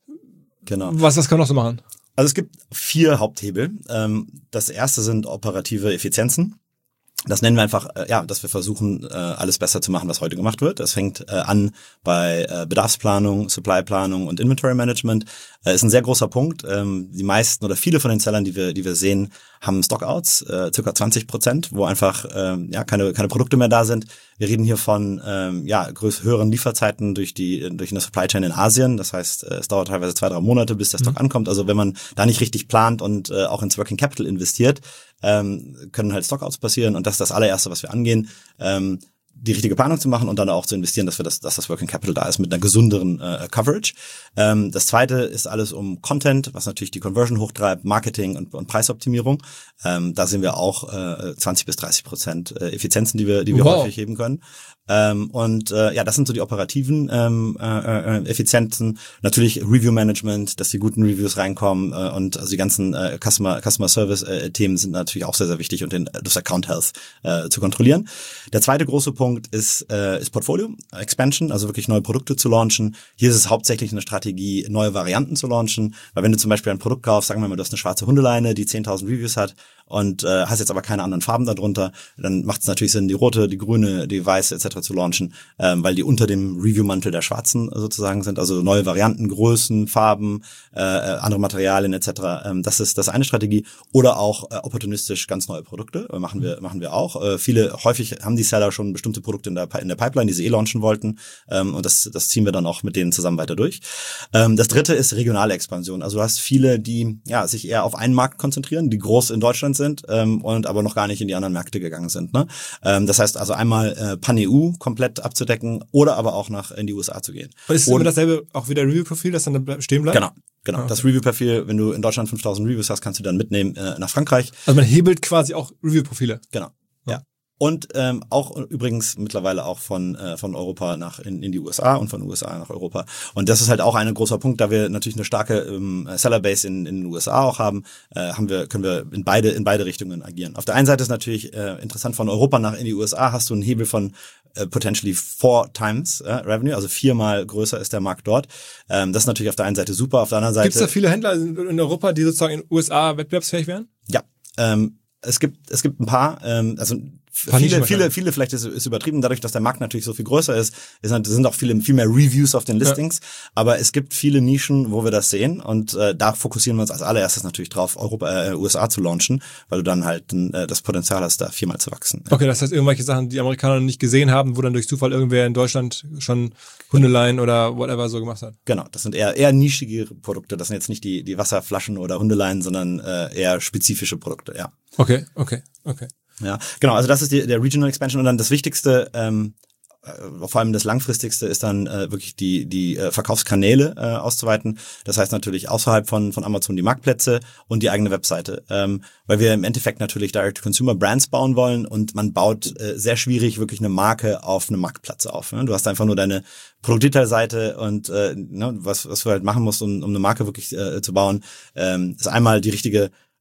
Genau. Was, was kann man noch so machen? Also es gibt vier Haupthebel. Das erste sind operative Effizienzen. Das nennen wir einfach, äh, ja, dass wir versuchen, äh, alles besser zu machen, was heute gemacht wird. Das fängt äh, an bei äh, Bedarfsplanung, Supplyplanung und Inventory Management. Äh, ist ein sehr großer Punkt. Ähm, die meisten oder viele von den Sellern, die wir, die wir sehen, haben Stockouts, äh, circa zwanzig Prozent, wo einfach äh, ja keine keine Produkte mehr da sind. Wir reden hier von ähm, ja größ- höheren Lieferzeiten durch die durch eine Supply Chain in Asien. Das heißt, äh, es dauert teilweise zwei, drei Monate, bis der Stock mhm. ankommt. Also wenn man da nicht richtig plant und äh, auch ins Working Capital investiert, ähm, können halt Stockouts passieren. Und das ist das allererste, was wir angehen. Ähm, die richtige Planung zu machen und dann auch zu investieren, dass wir das, dass das Working Capital da ist mit einer gesünderen äh, Coverage. Ähm, das zweite ist alles um Content, was natürlich die Conversion hochtreibt, Marketing und, und Preisoptimierung. Ähm, da sehen wir auch äh, zwanzig bis dreißig Prozent äh, Effizienzen, die wir, die wir wow. häufig heben können. Ähm, und äh, ja, das sind so die operativen ähm, äh, Effizienzen. Natürlich Review Management, dass die guten Reviews reinkommen äh, und also die ganzen äh, Customer Customer Service äh, Themen sind natürlich auch sehr sehr wichtig und den das Account Health äh, zu kontrollieren. Der zweite große Punkt ist äh, ist Portfolio Expansion, also wirklich neue Produkte zu launchen. Hier ist es hauptsächlich eine Strategie, neue Varianten zu launchen, weil wenn du zum Beispiel ein Produkt kaufst, sagen wir mal, du hast eine schwarze Hundeleine, die zehntausend Reviews hat und äh, hast jetzt aber keine anderen Farben darunter, dann macht es natürlich Sinn, die rote, die grüne, die weiße et cetera zu launchen, ähm, weil die unter dem Review-Mantel der Schwarzen sozusagen sind, also neue Varianten, Größen, Farben, äh, andere Materialien et cetera. Ähm, das ist das eine Strategie. Oder auch äh, opportunistisch ganz neue Produkte äh, machen wir machen wir auch. Äh, viele häufig haben die Seller schon bestimmte Produkte in der in der Pipeline, die sie eh launchen wollten, ähm, und das das ziehen wir dann auch mit denen zusammen weiter durch. Ähm, das dritte ist regionale Expansion. Also du hast viele, die ja sich eher auf einen Markt konzentrieren, die groß in Deutschland sind ähm, und aber noch gar nicht in die anderen Märkte gegangen sind. Ne? Ähm, das heißt also einmal äh, Pan-E U komplett abzudecken oder aber auch nach in die U S A zu gehen. Und ist es immer dasselbe auch wieder Review-Profil, das dann stehen bleibt? Genau. Genau, okay. Das Review-Profil, wenn du in Deutschland fünftausend Reviews hast, kannst du dann mitnehmen äh, nach Frankreich. Also man hebelt quasi auch Review-Profile. Genau, ja. ja. Und ähm, auch übrigens mittlerweile auch von äh, von Europa nach in, in die U S A und von U S A nach Europa. Und das ist halt auch ein großer Punkt, da wir natürlich eine starke ähm, Sellerbase in, in den U S A auch haben, äh, haben wir können wir in beide in beide Richtungen agieren. Auf der einen Seite ist natürlich äh, interessant, von Europa nach in die U S A hast du einen Hebel von äh, potentially four times äh, Revenue, also viermal größer ist der Markt dort. Ähm, das ist natürlich auf der einen Seite super, auf der anderen Seite... Gibt es da viele Händler in Europa, die sozusagen in den U S A wettbewerbsfähig wären? Ja, ähm, es gibt es gibt ein paar, ähm, also Viele, viele, viele, vielleicht ist es übertrieben, dadurch, dass der Markt natürlich so viel größer ist, ist sind auch viele, viel mehr Reviews auf den Listings, ja. Aber es gibt viele Nischen, wo wir das sehen und äh, da fokussieren wir uns als allererstes natürlich drauf, Europa, äh, U S A zu launchen, weil du dann halt äh, das Potenzial hast, da viermal zu wachsen. Okay, das heißt irgendwelche Sachen, die Amerikaner nicht gesehen haben, wo dann durch Zufall irgendwer in Deutschland schon Hundeleien oder whatever so gemacht hat. Genau, das sind eher eher nischige Produkte, das sind jetzt nicht die die Wasserflaschen oder Hundeleien, sondern äh, eher spezifische Produkte, ja. Okay, okay, okay. Ja, genau, also das ist die, der Regional Expansion und dann das Wichtigste, ähm, äh, vor allem das Langfristigste ist dann äh, wirklich die die äh, Verkaufskanäle äh, auszuweiten. Das heißt natürlich außerhalb von von Amazon die Marktplätze und die eigene Webseite, ähm, weil wir im Endeffekt natürlich Direct-to-Consumer-Brands bauen wollen und man baut äh, sehr schwierig wirklich eine Marke auf einem Marktplatz auf. Ne? Du hast einfach nur deine Produktdetailseite und äh, ne, was was du halt machen musst, um, um eine Marke wirklich äh, zu bauen, ähm, ist einmal die richtige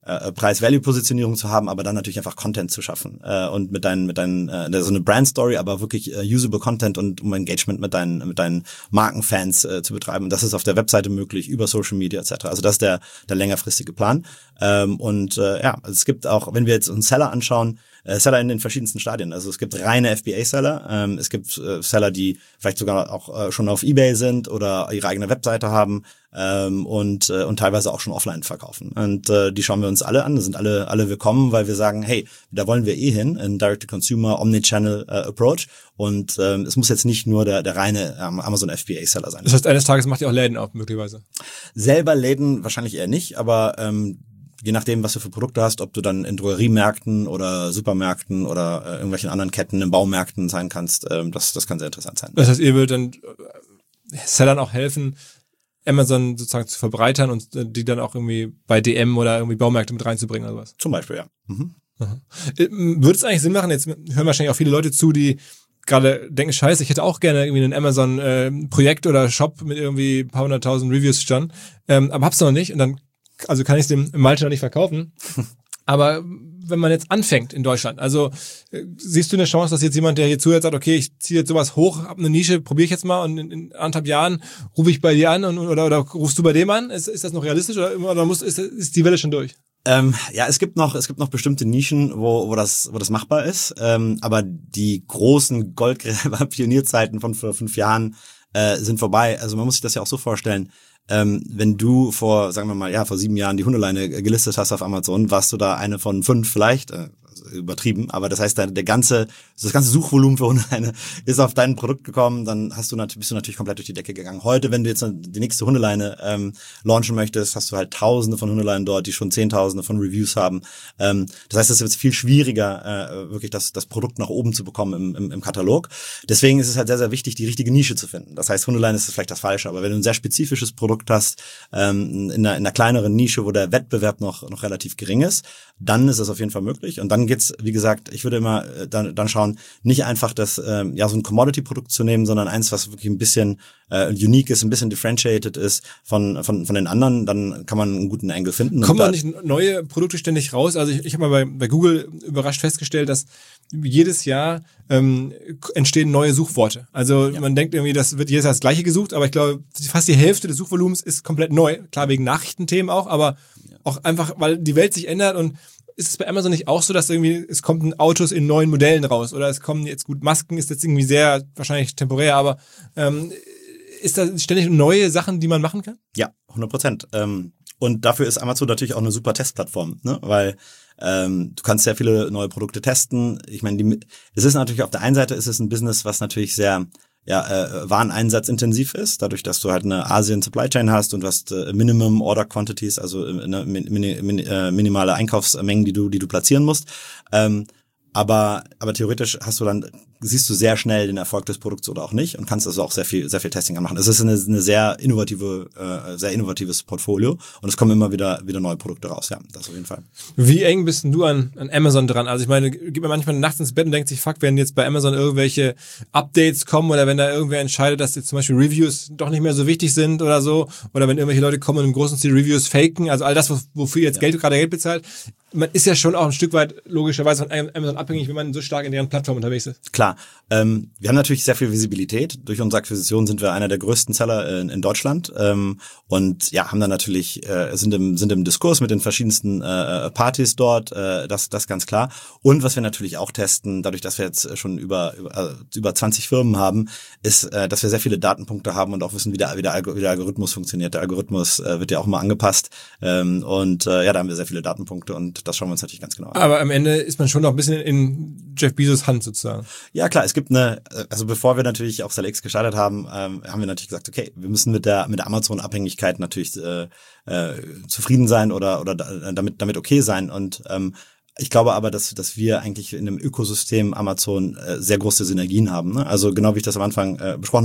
äh, Preis-Value-Positionierung zu haben, aber dann natürlich einfach Content zu schaffen äh, und mit deinen, mit deinen, äh, so eine Brand-Story, aber wirklich äh, usable Content und um Engagement mit deinen, mit deinen Markenfans äh, zu betreiben. Und das ist auf der Webseite möglich, über Social Media et cetera. Also das ist der, der längerfristige Plan. Ähm, und äh, ja, also es gibt auch, wenn wir jetzt uns Seller anschauen, äh, Seller in den verschiedensten Stadien. Also es gibt reine F B A-Seller, ähm, es gibt äh, Seller, die vielleicht sogar auch äh, schon auf eBay sind oder ihre eigene Webseite haben ähm, und äh, und teilweise auch schon offline verkaufen. Und äh, die schauen wir uns alle an, das sind alle alle willkommen, weil wir sagen, hey, da wollen wir eh hin, ein Direct-to-Consumer, Omnichannel äh, Approach. Und ähm, es muss jetzt nicht nur der, der reine ähm, Amazon F B A-Seller sein. Das heißt, eines Tages macht ihr auch Läden auf, möglicherweise? Selber Läden wahrscheinlich eher nicht, aber ähm, je nachdem, was du für Produkte hast, ob du dann in Drogeriemärkten oder Supermärkten oder äh, irgendwelchen anderen Ketten in Baumärkten sein kannst, ähm, das, das kann sehr interessant sein. Das heißt, ihr würdet dann äh, Sellern auch helfen, Amazon sozusagen zu verbreitern und äh, die dann auch irgendwie bei D M oder irgendwie Baumärkte mit reinzubringen oder was? Zum Beispiel, ja. Mhm. Äh, würde es eigentlich Sinn machen, jetzt hören wahrscheinlich auch viele Leute zu, die gerade denken, scheiße, ich hätte auch gerne irgendwie ein Amazon-Projekt äh, oder Shop mit irgendwie ein paar hunderttausend Reviews stand, ähm, aber hab's noch nicht und dann also kann ich es dem Malte noch nicht verkaufen. Aber wenn man jetzt anfängt in Deutschland, also äh, siehst du eine Chance, dass jetzt jemand, der hier zuhört, sagt, okay, ich ziehe jetzt sowas hoch, hab eine Nische, probiere ich jetzt mal und in, in anderthalb Jahren rufe ich bei dir an und, oder, oder rufst du bei dem an? Ist, ist das noch realistisch oder, oder muss, ist, ist die Welle schon durch? Ähm, ja, es gibt noch, es gibt noch bestimmte Nischen, wo, wo das, wo das machbar ist. Ähm, aber die großen Goldgräber-Pionierzeiten von vor fünf Jahren äh, sind vorbei. Also man muss sich das ja auch so vorstellen. Ähm, wenn du vor, sagen wir mal, ja, vor sieben Jahren die Hundeleine gelistet hast auf Amazon, warst du da eine von fünf vielleicht, äh, also übertrieben, aber das heißt, der, der ganze, das ganze Suchvolumen für Hundeleine ist auf dein Produkt gekommen, dann hast du natürlich, bist du natürlich komplett durch die Decke gegangen. Heute, wenn du jetzt die nächste Hundeleine ähm, launchen möchtest, hast du halt Tausende von Hundeleinen dort, die schon Zehntausende von Reviews haben. Ähm, das heißt, es ist jetzt viel schwieriger, äh, wirklich das, das Produkt nach oben zu bekommen im, im, im Katalog. Deswegen ist es halt sehr, sehr wichtig, die richtige Nische zu finden. Das heißt, Hundeleine ist vielleicht das Falsche, aber wenn du ein sehr spezifisches Produkt hast, ähm, in, einer, in einer kleineren Nische, wo der Wettbewerb noch, noch relativ gering ist, dann ist das auf jeden Fall möglich. Und dann geht's, wie gesagt, ich würde immer äh, dann, dann schauen, nicht einfach das, ähm, ja, so ein Commodity-Produkt zu nehmen, sondern eins, was wirklich ein bisschen äh, unique ist, ein bisschen differentiated ist von, von, von den anderen, dann kann man einen guten Angle finden. Kommen da nicht neue Produkte ständig raus? Also ich, ich habe mal bei, bei Google überrascht festgestellt, dass jedes Jahr ähm, entstehen neue Suchworte. Also ja. Man denkt irgendwie, das wird jedes Jahr das Gleiche gesucht, aber ich glaube, fast die Hälfte des Suchvolumens ist komplett neu. Klar, wegen Nachrichtenthemen auch, aber ja. Auch einfach, weil die Welt sich ändert. Und ist es bei Amazon nicht auch so, dass irgendwie es kommen Autos in neuen Modellen raus oder es kommen jetzt, gut, Masken ist jetzt irgendwie sehr wahrscheinlich temporär, aber ähm, ist da ständig neue Sachen, die man machen kann? Ja, hundert Prozent. Ähm, und dafür ist Amazon natürlich auch eine super Testplattform, ne? Weil ähm, du kannst sehr viele neue Produkte testen. Ich meine, die, es ist natürlich auf der einen Seite ist es ein Business, was natürlich sehr ja äh, Wareneinsatzintensiv ist, dadurch, dass du halt eine Asien Supply Chain hast und du hast äh, Minimum Order Quantities, also äh, eine mini, mini, äh, minimale Einkaufsmengen, die du die du platzieren musst. Ähm, aber aber theoretisch hast du dann siehst du sehr schnell den Erfolg des Produkts oder auch nicht und kannst also auch sehr viel sehr viel Testing machen. Es ist eine, eine sehr innovative äh, sehr innovatives Portfolio und es kommen immer wieder wieder neue Produkte raus. Ja, das auf jeden Fall. Wie eng bist denn du an, an Amazon dran? Also ich meine, geht man manchmal nachts ins Bett und denkt sich, fuck, wenn jetzt bei Amazon irgendwelche Updates kommen oder wenn da irgendwer entscheidet, dass jetzt zum Beispiel Reviews doch nicht mehr so wichtig sind oder so, oder wenn irgendwelche Leute kommen und im großen Stil Reviews faken, also all das, wofür ihr jetzt ja. Geld gerade Geld bezahlt. Man ist ja schon auch ein Stück weit logischerweise von Amazon abhängig, wenn man so stark in deren Plattform unterwegs ist. Klar. Ähm, wir haben natürlich sehr viel Visibilität. Durch unsere Akquisition sind wir einer der größten Seller in, in Deutschland ähm, und ja, haben dann natürlich äh, sind im sind im Diskurs mit den verschiedensten äh, Partys dort. Äh, das das ganz klar. Und was wir natürlich auch testen, dadurch, dass wir jetzt schon über über, äh, über zwanzig Firmen haben, ist, äh, dass wir sehr viele Datenpunkte haben und auch wissen, wie der wie der, Alg- wie der Algorithmus funktioniert. Der Algorithmus äh, wird ja auch mal angepasst ähm, und äh, ja, da haben wir sehr viele Datenpunkte und das schauen wir uns natürlich ganz genau an. Aber am Ende ist man schon noch ein bisschen in Jeff Bezos Hand sozusagen. Ja klar, es gibt eine, also bevor wir natürlich auch SellX gestartet haben, ähm, haben wir natürlich gesagt, okay, wir müssen mit der mit der Amazon-Abhängigkeit natürlich äh, äh, zufrieden sein oder oder damit damit okay sein und ähm, ich glaube aber, dass dass wir eigentlich in einem Ökosystem Amazon äh, sehr große Synergien haben. Ne? Also genau wie ich das am Anfang äh, besprochen habe,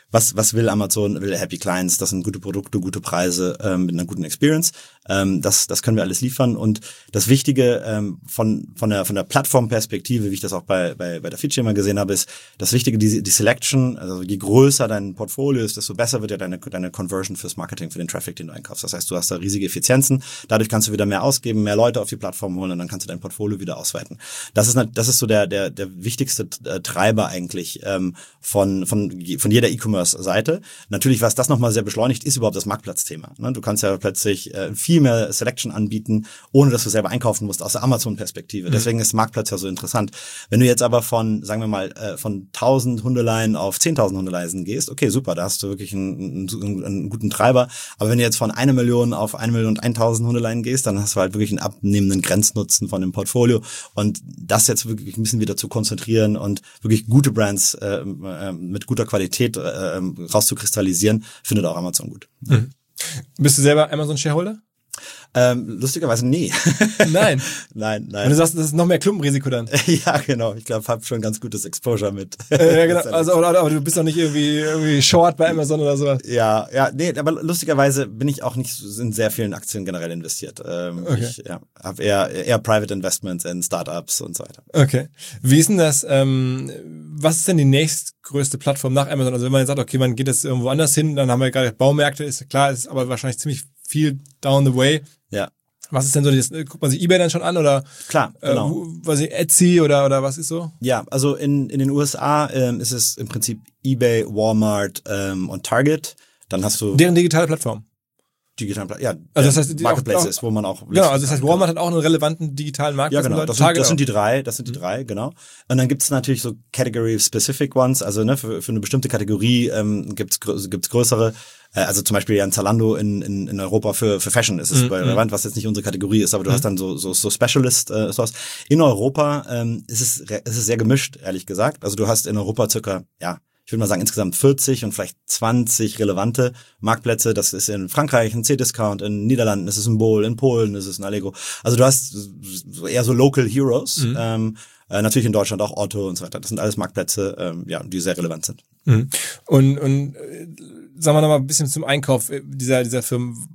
Was, was will Amazon? Will Happy Clients? Das sind gute Produkte, gute Preise ähm, mit einer guten Experience. Ähm, das, das können wir alles liefern. Und das Wichtige ähm, von von der von der Plattformperspektive, wie ich das auch bei bei bei der Feature immer gesehen habe, ist das Wichtige die die Selection. Also je größer dein Portfolio ist, desto besser wird ja deine deine Conversion fürs Marketing, für den Traffic, den du einkaufst. Das heißt, du hast da riesige Effizienzen. Dadurch kannst du wieder mehr ausgeben, mehr Leute auf die Plattform holen und dann kannst du dein Portfolio wieder ausweiten. Das ist das ist so der der der wichtigste Treiber eigentlich ähm, von von von jeder E-Commerce-Seite. Natürlich, was das nochmal sehr beschleunigt, ist überhaupt das Marktplatzthema. Ne? Du kannst ja plötzlich äh, viel mehr Selection anbieten, ohne dass du selber einkaufen musst, aus der Amazon-Perspektive. Mhm. Deswegen ist Marktplatz ja so interessant. Wenn du jetzt aber von, sagen wir mal, äh, von tausend Hundeleien auf zehntausend Hundeleien gehst, okay, super, da hast du wirklich einen, einen, einen guten Treiber. Aber wenn du jetzt von einer Million auf eine Million und tausend Hundeleien gehst, dann hast du halt wirklich einen abnehmenden Grenznutzen von dem Portfolio. Und das jetzt wirklich ein bisschen wieder zu konzentrieren und wirklich gute Brands äh, äh, mit guter Qualität äh, rauszukristallisieren, findet auch Amazon gut. Mhm. Bist du selber Amazon-Shareholder? Ähm, lustigerweise nee. Nein. nein, nein. Und du sagst, das ist noch mehr Klumpenrisiko dann. Ja, genau. Ich glaube, hab schon ganz gutes Exposure mit. Äh, ja, genau. Also, aber, aber du bist doch nicht irgendwie, irgendwie short bei Amazon oder so. Ja, ja, nee, aber lustigerweise bin ich auch nicht in sehr vielen Aktien generell investiert. Ähm, okay. Ich ja, habe eher, eher Private Investments in Startups und so weiter. Okay. Wie ist denn das, ähm, was ist denn die nächstgrößte Plattform nach Amazon? Also wenn man jetzt sagt, okay, man geht jetzt irgendwo anders hin, dann haben wir gerade Baumärkte, ist klar, ist aber wahrscheinlich ziemlich viel down the way. Ja. Was ist denn so, das, guckt man sich eBay dann schon an oder? Klar, genau. Äh, was ist Etsy oder, oder was ist so? Ja, also in, in den U S A ähm, ist es im Prinzip eBay, Walmart ähm, und Target. Dann hast du... Deren digitale Plattform. Digitalen, ja, also das heißt, Marketplace auch, ist, wo man auch... Genau, also das heißt, Walmart hat auch einen relevanten digitalen Markt. Ja, genau, das sind, das sind die drei, das sind die drei, genau. Und dann gibt's natürlich so Category-specific Ones, also ne, für, für eine bestimmte Kategorie ähm, gibt's gibt's größere, äh, also zum Beispiel ja ein Zalando in, in, in Europa für für Fashion ist es mhm. relevant, was jetzt nicht unsere Kategorie ist, aber du mhm. hast dann so so, so Specialist äh, Stores. In Europa ähm, ist es ist es sehr gemischt, ehrlich gesagt. Also du hast in Europa circa, ja, ich würde mal sagen, insgesamt vierzig und vielleicht zwanzig relevante Marktplätze. Das ist in Frankreich ein C-Discount, in den Niederlanden ist es ein Bol, in Polen ist es ein Allegro. Also du hast eher so Local Heroes. Mhm. Ähm, äh, natürlich in Deutschland auch Otto und so weiter. Das sind alles Marktplätze, ähm, ja, die sehr relevant sind. Mhm. Und, und äh, sagen wir noch mal ein bisschen zum Einkauf dieser, dieser Firmen.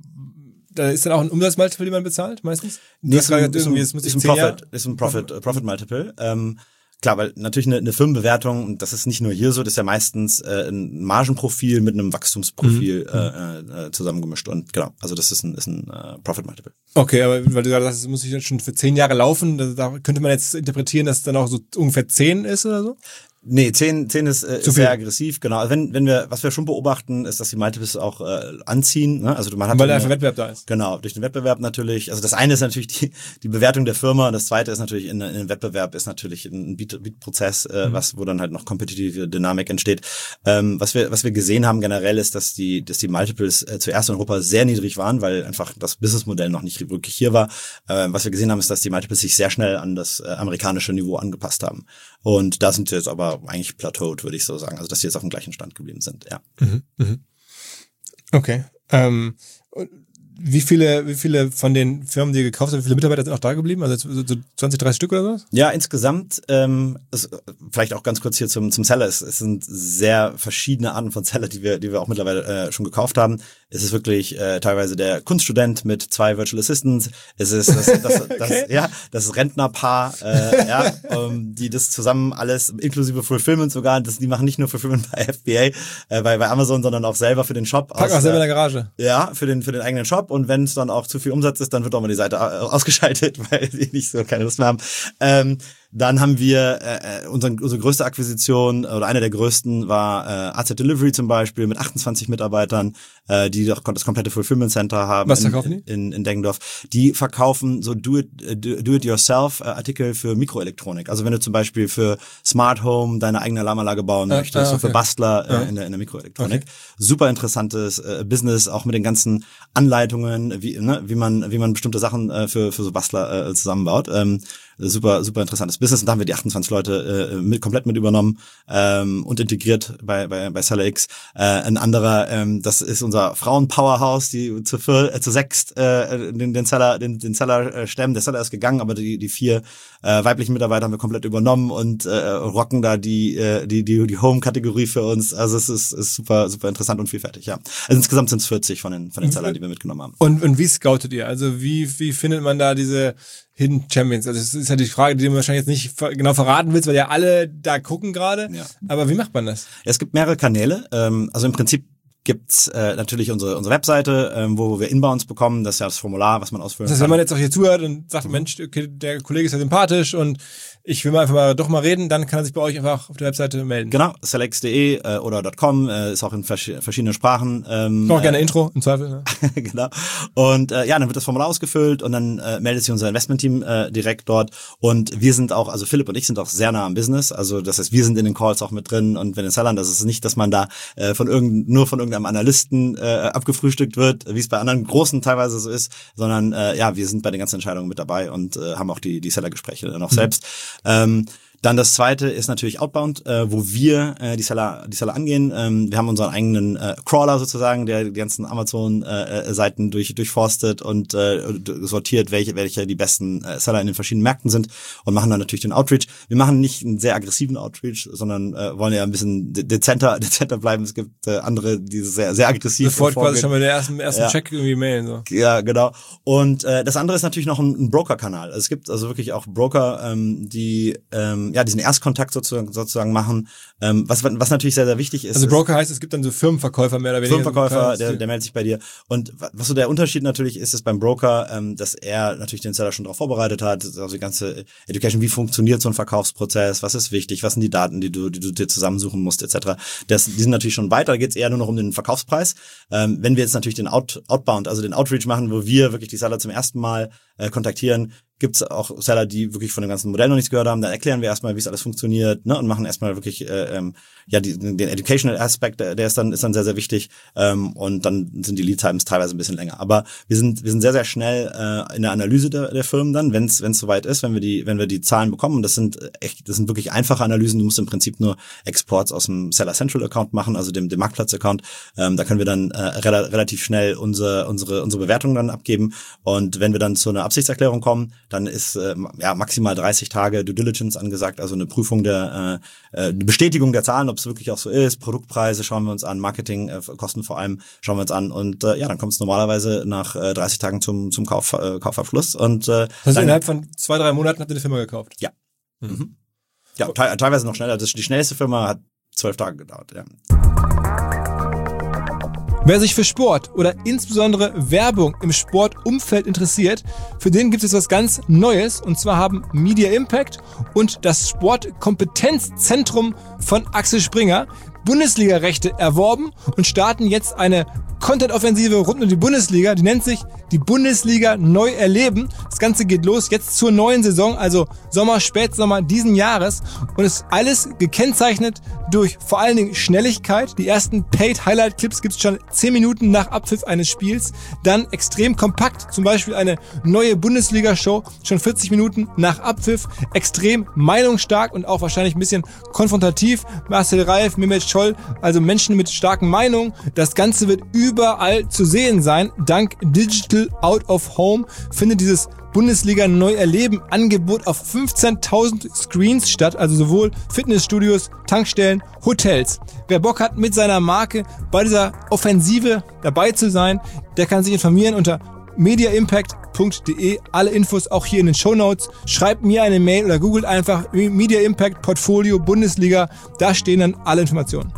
Da ist dann auch ein Umsatzmultiple, den man bezahlt, meistens? Nee, ist ein, ist ein, ist ein Profit, ist ein Profit, uh, Profit Multiple. Ähm, Klar, weil natürlich eine, eine Firmenbewertung, und das ist nicht nur hier so, das ist ja meistens äh, ein Margenprofil mit einem Wachstumsprofil mhm. äh, äh, zusammengemischt. Und genau, also das ist ein, ist ein äh, Profit Multiple. Okay, aber weil du gerade sagst, es muss sich schon für zehn Jahre laufen, da, da könnte man jetzt interpretieren, dass es dann auch so ungefähr zehn ist oder so? Nee, zehn, zehn ist, äh, ist sehr aggressiv, genau. Also wenn, wenn wir, was wir schon beobachten, ist, dass die Multiples auch äh, anziehen, ne? Also man hat weil da einfach Wettbewerb da ist. Genau, durch den Wettbewerb natürlich. Also das eine ist natürlich die, die Bewertung der Firma, das zweite ist natürlich in, in Wettbewerb ist natürlich ein Beat-Prozess, äh, mhm. was, wo dann halt noch kompetitive Dynamik entsteht. Ähm, was wir, was wir gesehen haben generell ist, dass die, dass die Multiples äh, zuerst in Europa sehr niedrig waren, weil einfach das Businessmodell noch nicht wirklich hier war. Äh, was wir gesehen haben, ist, dass die Multiples sich sehr schnell an das äh, amerikanische Niveau angepasst haben. Und da sind sie jetzt aber eigentlich plateaued, würde ich so sagen. Also, dass sie jetzt auf dem gleichen Stand geblieben sind, ja. Mhm, mhm. Okay. Ähm, wie viele, wie viele von den Firmen, die ihr gekauft habt, wie viele Mitarbeiter sind auch da geblieben? Also so zwanzig, dreißig Stück oder so? Ja, insgesamt, ähm, ist, vielleicht auch ganz kurz hier zum, zum Seller. Es, es sind sehr verschiedene Arten von Seller, die wir, die wir auch mittlerweile äh, schon gekauft haben. Es ist wirklich äh, teilweise der Kunststudent mit zwei Virtual Assistants. Es ist das, das, das, das okay. ja, das Rentnerpaar, äh, ja, um, die das zusammen alles, inklusive Fulfillment sogar, das, die machen nicht nur Fulfillment bei F B A, äh, bei, bei Amazon, sondern auch selber für den Shop. Packen auch selber in der Garage. Ja, für den, für den eigenen Shop. Und wenn es dann auch zu viel Umsatz ist, dann wird auch mal die Seite ausgeschaltet, weil die nicht so keine Lust mehr haben. Ähm, Dann haben wir äh, unsere, unsere größte Akquisition oder eine der größten war äh, A Z Delivery zum Beispiel mit achtundzwanzig Mitarbeitern, äh, die doch das komplette Fulfillment Center haben. Was verkaufen die? In, in, in Deggendorf. Die verkaufen so Do-it-yourself-Artikel für Mikroelektronik. Also wenn du zum Beispiel für Smart Home deine eigene Alarmanlage bauen äh, möchtest, äh, okay. so für Bastler äh, ja. in, der, in der Mikroelektronik. Okay. Super interessantes äh, Business, auch mit den ganzen Anleitungen, wie, ne, wie man wie man bestimmte Sachen äh, für für so Bastler äh, zusammenbaut. Ähm, super super interessantes Business. Und da haben wir die achtundzwanzig Leute äh, mit, komplett mit übernommen ähm, und integriert bei bei bei SellerX. Äh, ein anderer, ähm, das ist unser Frauen-Powerhouse, die zu vier, äh, zu sechst äh, den den Seller den den Seller äh, stemmen. Der Seller ist gegangen, aber die die vier Äh, weiblichen Mitarbeiter haben wir komplett übernommen und äh, rocken da die äh, die die die Home-Kategorie für uns. Also es ist, ist super super interessant und vielfältig, ja. Also insgesamt sind es vierzig von den von den Sellern, die wir mitgenommen haben. Und und wie scoutet ihr? Also wie wie findet man da diese Hidden Champions? Also das ist ja die Frage, die du wahrscheinlich jetzt nicht genau verraten willst, weil ja alle da gucken gerade. Ja. Aber wie macht man das? Ja, es gibt mehrere Kanäle. Ähm, also im Prinzip gibt's äh, natürlich unsere unsere Webseite, ähm, wo wir Inbounds bekommen. Das ist ja das Formular, was man ausfüllen kann. Das heißt, wenn man jetzt auch hier zuhört und sagt, mhm. Mensch, okay, der Kollege ist ja sympathisch und ich will mal einfach mal doch mal reden, dann kann er sich bei euch einfach auf der Webseite melden. Genau, sellex punkt de äh, oder .com, äh, ist auch in vers- verschiedenen Sprachen. Ähm, Noch gerne äh, Intro, im Zweifel. Ne? Genau. Und äh, ja, dann wird das Formular ausgefüllt und dann äh, meldet sich unser Investmentteam äh, direkt dort. Und wir sind auch, also Philipp und ich sind auch sehr nah am Business. Also das heißt, wir sind in den Calls auch mit drin und wenn den Sellern, das ist nicht, dass man da äh, von irgend, nur von irgendeinem Analysten äh, abgefrühstückt wird, wie es bei anderen Großen teilweise so ist, sondern äh, ja, wir sind bei den ganzen Entscheidungen mit dabei und äh, haben auch die die Sellergespräche noch mhm. selbst. Ähm, Dann das zweite ist natürlich Outbound, äh, wo wir äh, die Seller die Seller angehen. Ähm, wir haben unseren eigenen äh, Crawler sozusagen, der die ganzen Amazon-Seiten äh, durch, durchforstet und äh, sortiert, welche welche die besten äh, Seller in den verschiedenen Märkten sind und machen dann natürlich den Outreach. Wir machen nicht einen sehr aggressiven Outreach, sondern äh, wollen ja ein bisschen de- dezenter dezenter bleiben. Es gibt äh, andere, die sehr sehr aggressiv sofort quasi schon mal den ersten ersten ja. Check irgendwie mailen so. Ja, genau. Und äh, das andere ist natürlich noch ein, ein Broker-Kanal. Also es gibt also wirklich auch Broker, ähm, die ähm, ja, diesen Erstkontakt sozusagen, sozusagen machen, ähm, was, was natürlich sehr, sehr wichtig ist. Also Broker heißt, es gibt dann so Firmenverkäufer mehr oder weniger. Firmenverkäufer, der, der meldet sich bei dir. Und was so der Unterschied natürlich ist, ist beim Broker, ähm, dass er natürlich den Seller schon darauf vorbereitet hat, also die ganze Education, wie funktioniert so ein Verkaufsprozess, was ist wichtig, was sind die Daten, die du, die du dir zusammensuchen musst, et cetera. Das, die sind natürlich schon weiter, da geht es eher nur noch um den Verkaufspreis. Ähm, wenn wir jetzt natürlich den Out, Outbound, also den Outreach machen, wo wir wirklich die Seller zum ersten Mal äh, kontaktieren, gibt es auch Seller, die wirklich von dem ganzen Modell noch nichts gehört haben. Dann erklären wir erstmal, wie es alles funktioniert, ne, und machen erstmal wirklich äh, ähm, ja die, den Educational Aspekt, der ist dann ist dann sehr sehr wichtig. Ähm, und dann sind die Lead Times teilweise ein bisschen länger. Aber wir sind wir sind sehr sehr schnell äh, in der Analyse der, der Firmen dann, wenn es wenn es soweit ist, wenn wir die wenn wir die Zahlen bekommen. Und das sind echt das sind wirklich einfache Analysen. Du musst im Prinzip nur Exports aus dem Seller Central Account machen, also dem dem Marktplatz Account. Ähm, da können wir dann äh, re- relativ schnell unsere unsere unsere Bewertungen dann abgeben. Und wenn wir dann zu einer Absichtserklärung kommen, dann ist äh, ja maximal dreißig Tage Due Diligence angesagt, also eine Prüfung der äh, eine Bestätigung der Zahlen, ob es wirklich auch so ist. Produktpreise schauen wir uns an, Marketingkosten äh, vor allem schauen wir uns an und äh, ja, dann kommt es normalerweise nach äh, dreißig Tagen zum zum Kauf, äh, Kaufabschluss und äh, also dann, innerhalb von zwei drei Monaten habt ihr eine Firma gekauft? Ja, mhm. ja te- teilweise noch schneller. Das, die schnellste Firma hat zwölf Tage gedauert. Ja. Wer sich für Sport oder insbesondere Werbung im Sportumfeld interessiert, für den gibt es was ganz Neues. Und zwar haben Media Impact und das Sportkompetenzzentrum von Axel Springer Bundesliga-Rechte erworben und starten jetzt eine Content-Offensive rund um die Bundesliga. Die nennt sich die Bundesliga neu erleben. Das Ganze geht los jetzt zur neuen Saison, also Sommer, Spätsommer diesen Jahres. Und es ist alles gekennzeichnet durch vor allen Dingen Schnelligkeit. Die ersten Paid-Highlight-Clips gibt es schon zehn Minuten nach Abpfiff eines Spiels. Dann extrem kompakt, zum Beispiel eine neue Bundesliga-Show, schon vierzig Minuten nach Abpfiff. Extrem meinungsstark und auch wahrscheinlich ein bisschen konfrontativ. Marcel Reif, Mehmet Scholl, also Menschen mit starken Meinungen. Das Ganze wird überall zu sehen sein. Dank Digital Out of Home findet dieses Bundesliga neu erleben Angebot auf fünfzehntausend Screens statt, also sowohl Fitnessstudios, Tankstellen, Hotels. Wer Bock hat, mit seiner Marke bei dieser Offensive dabei zu sein, der kann sich informieren unter media impact punkt de. Alle Infos auch hier in den Shownotes. Schreibt mir eine Mail oder googelt einfach Media Impact Portfolio Bundesliga. Da stehen dann alle Informationen.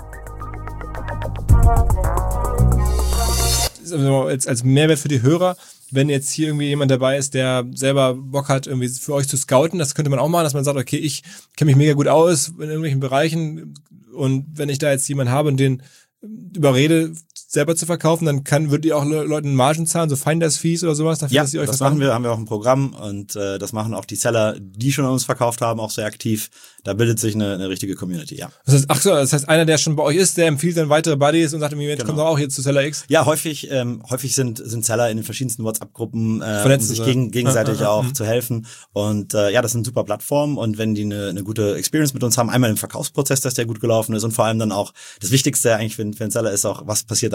Also als, als Mehrwert für die Hörer, wenn jetzt hier irgendwie jemand dabei ist, der selber Bock hat, irgendwie für euch zu scouten, das könnte man auch machen, dass man sagt, okay, ich kenne mich mega gut aus in irgendwelchen Bereichen und wenn ich da jetzt jemanden habe und den überrede, selber zu verkaufen, dann kann, würdet ihr auch Le- Leuten Margen zahlen, so Finders Fees oder sowas, dafür, ja, dass ihr euch das verkaufen? machen wir, haben wir auch ein Programm und äh, das machen auch die Seller, die schon an uns verkauft haben, auch sehr aktiv. Da bildet sich eine, eine richtige Community, ja. Das heißt, ach so, das heißt, einer, der schon bei euch ist, der empfiehlt dann weitere Buddies und sagt, Mensch, genau. Kommt doch auch hier zu Seller X. Ja, häufig, ähm, häufig sind sind Seller in den verschiedensten WhatsApp-Gruppen, äh, um sich so. gegen, gegenseitig ah, ah, auch ah, zu helfen. Und äh, ja, das sind super Plattformen. Und wenn die eine, eine gute Experience mit uns haben, einmal im Verkaufsprozess, dass der gut gelaufen ist und vor allem dann auch das Wichtigste eigentlich für, für einen Seller ist auch, was passiert danach.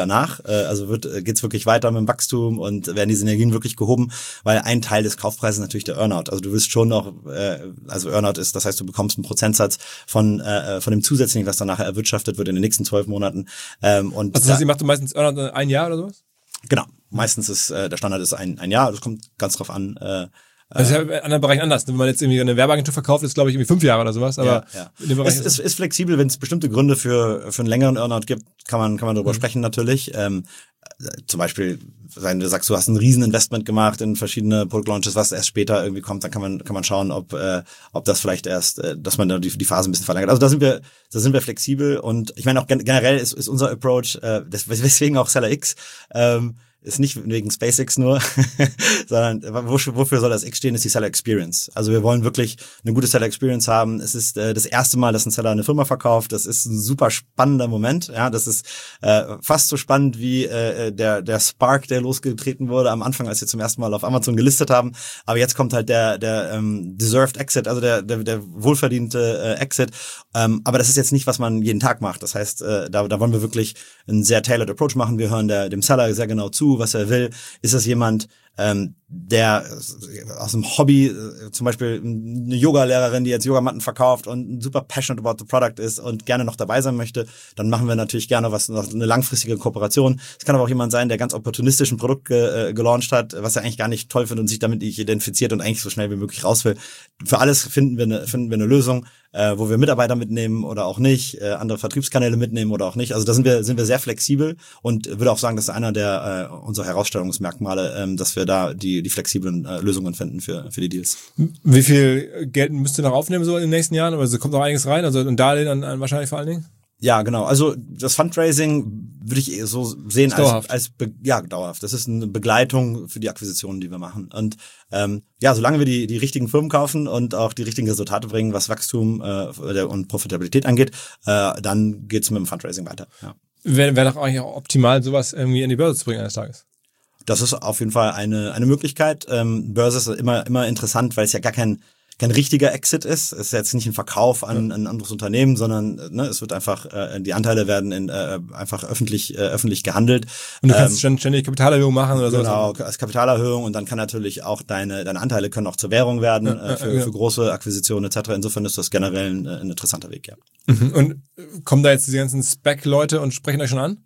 danach? Äh, also wird äh, geht's wirklich weiter mit dem Wachstum und werden die Synergien wirklich gehoben? Weil ein Teil des Kaufpreises ist natürlich der Earnout. Also du wirst schon noch, äh, also Earnout ist, das heißt, du bekommst einen Prozentsatz von äh, von dem zusätzlichen, was dann nachher erwirtschaftet wird in den nächsten zwölf Monaten. Ähm, und also das heißt, ihr macht meistens Earnout ein Jahr oder sowas? Genau. Meistens ist äh, der Standard ist ein ein Jahr. Das kommt ganz drauf an. Äh, Das ist ja in anderen Bereichen anders. Wenn man jetzt irgendwie eine Werbeagentur verkauft, ist glaube ich irgendwie fünf Jahre oder sowas. Aber ja, ja. in dem Bereich es ist, ist flexibel, wenn es bestimmte Gründe für für einen längeren Earnout gibt, kann man kann man darüber mhm. sprechen natürlich. Ähm, zum Beispiel, wenn du sagst, du hast ein Rieseninvestment gemacht in verschiedene Produktlaunches, was erst später irgendwie kommt, dann kann man kann man schauen, ob äh, ob das vielleicht erst, äh, dass man da die, die Phase ein bisschen verlängert. Also da sind wir da sind wir flexibel und ich meine auch generell ist, ist unser Approach, äh, deswegen auch Seller X. Ähm, ist nicht wegen SpaceX nur, sondern wofür, wofür soll das X stehen, ist die Seller Experience. Also wir wollen wirklich eine gute Seller Experience haben. Es ist äh, das erste Mal, dass ein Seller eine Firma verkauft. Das ist ein super spannender Moment. Ja, das ist äh, fast so spannend wie äh, der der Spark, der losgetreten wurde am Anfang, als wir zum ersten Mal auf Amazon gelistet haben. Aber jetzt kommt halt der der ähm, deserved Exit, also der der, der wohlverdiente äh, Exit. Ähm, aber das ist jetzt nicht, was man jeden Tag macht. Das heißt, äh, da da wollen wir wirklich einen sehr tailored Approach machen. Wir hören der dem Seller sehr genau zu, was er will. Ist das jemand, ähm, der aus dem Hobby, äh, zum Beispiel eine Yoga-Lehrerin, die jetzt Yogamatten verkauft und super passionate about the product ist und gerne noch dabei sein möchte, dann machen wir natürlich gerne was, noch eine langfristige Kooperation. Es kann aber auch jemand sein, der ganz opportunistisch ein Produkt ge, äh, gelauncht hat, was er eigentlich gar nicht toll findet und sich damit nicht identifiziert und eigentlich so schnell wie möglich raus will. Für alles finden wir eine, finden wir eine Lösung, äh, wo wir Mitarbeiter mitnehmen oder auch nicht, äh, andere Vertriebskanäle mitnehmen oder auch nicht. Also da sind wir, sind wir sehr flexibel und würde auch sagen, das ist einer der äh, unserer Herausstellungsmerkmale, ähm, dass wir da die die flexiblen äh, Lösungen finden für für die Deals. Wie viel Geld müsst ihr noch aufnehmen so in den nächsten Jahren? Also kommt noch einiges rein, also ein Darlehen an, an wahrscheinlich vor allen Dingen? Ja, genau. Also das Fundraising würde ich so sehen als, als Be- ja dauerhaft. Das ist eine Begleitung für die Akquisitionen, die wir machen. Und ähm, ja, solange wir die die richtigen Firmen kaufen und auch die richtigen Resultate bringen, was Wachstum äh, und Profitabilität angeht, äh, dann geht's mit dem Fundraising weiter. Ja. Wäre wär doch eigentlich auch optimal, sowas irgendwie in die Börse zu bringen eines Tages. Das ist auf jeden Fall eine eine Möglichkeit. Ähm, Börse ist immer immer interessant, weil es ja gar kein kein richtiger Exit ist. Es ist jetzt nicht ein Verkauf an, an ein anderes Unternehmen, sondern ne, es wird einfach äh, die Anteile werden in, äh, einfach öffentlich äh, öffentlich gehandelt. Und du kannst ähm, schon ständig Kapitalerhöhung machen oder so. Genau, als Kapitalerhöhung und dann kann natürlich auch deine deine Anteile können auch zur Währung werden ja, äh, für, ja. für große Akquisitionen et cetera. Insofern ist das generell ein, ein interessanter Weg, ja. Mhm. Und kommen da jetzt diese ganzen Spec-Leute und sprechen euch schon an?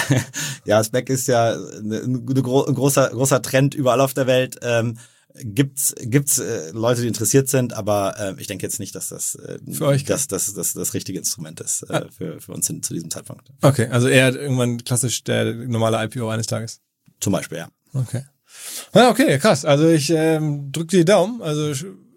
Ja, Spec ist ja eine, eine gro- ein großer großer Trend überall auf der Welt. Ähm, Gibt's gibt's äh, Leute, die interessiert sind, aber äh, ich denke jetzt nicht, dass das äh, für euch das, das, das das richtige Instrument ist äh, ah. für für uns hin, zu diesem Zeitpunkt. Okay, also eher irgendwann klassisch der normale I P O eines Tages. Zum Beispiel, ja. Okay. Ja, okay, krass. Also ich ähm, drücke dir die Daumen. Also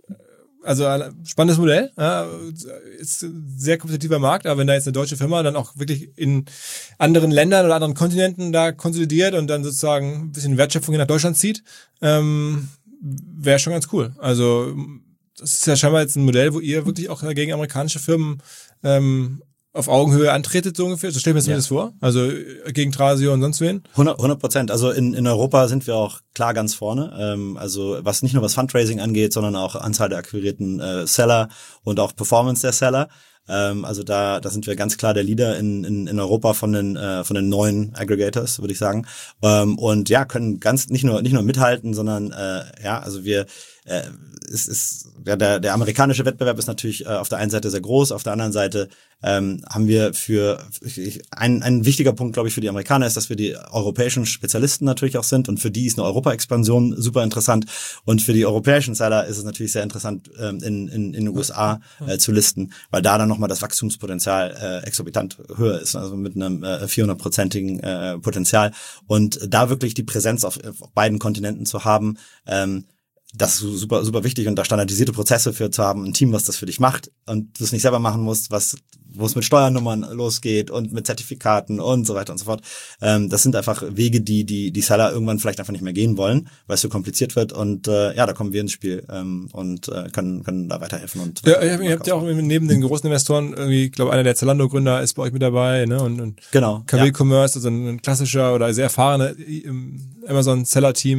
also spannendes Modell. Ja, ist ein sehr kompetitiver Markt, aber wenn da jetzt eine deutsche Firma dann auch wirklich in anderen Ländern oder anderen Kontinenten da konsolidiert und dann sozusagen ein bisschen Wertschöpfung nach Deutschland zieht, ähm, wäre schon ganz cool. Also das ist ja scheinbar jetzt ein Modell, wo ihr wirklich auch gegen amerikanische Firmen ähm, auf Augenhöhe antretet, so ungefähr. So stelle ich mir das zumindest ja. vor. Also gegen Trasio und sonst wen. hundert Prozent. Also in, in Europa sind wir auch klar ganz vorne. Ähm, also was nicht nur was Fundraising angeht, sondern auch Anzahl der akquirierten äh, Seller und auch Performance der Seller. Ähm, also da, da sind wir ganz klar der Leader in, in, in Europa von den, äh, von den neuen Aggregators, würde ich sagen. Ähm, und ja, können ganz nicht nur nicht nur mithalten, sondern äh, ja, also wir äh, es ist ja, der der amerikanische Wettbewerb ist natürlich äh, auf der einen Seite sehr groß, auf der anderen Seite ähm, haben wir für ich, ein ein wichtiger Punkt, glaube ich, für die Amerikaner ist, dass wir die europäischen Spezialisten natürlich auch sind und für die ist eine Europa-Expansion super interessant und für die europäischen Seller ist es natürlich sehr interessant ähm, in, in in den U S A äh, zu listen, weil da dann nochmal das Wachstumspotenzial äh, exorbitant höher ist, also mit einem äh, vierhundertprozentigen äh, Potenzial und da wirklich die Präsenz auf, auf beiden Kontinenten zu haben, ähm, das ist super, super wichtig und da standardisierte Prozesse für zu haben, ein Team, was das für dich macht und du es nicht selber machen musst, was, wo es mit Steuernummern losgeht und mit Zertifikaten und so weiter und so fort. Ähm, das sind einfach Wege, die, die, die Seller irgendwann vielleicht einfach nicht mehr gehen wollen, weil es so kompliziert wird und, äh, ja, da kommen wir ins Spiel, ähm, und, äh, können, können da weiterhelfen und. Ja, ihr, ihr habt ja auch neben den großen Investoren irgendwie, ich glaube, einer der Zalando-Gründer ist bei euch mit dabei, ne, und, und. Genau. K W ja. Commerce, also ein klassischer oder sehr erfahrener Amazon-Seller-Team.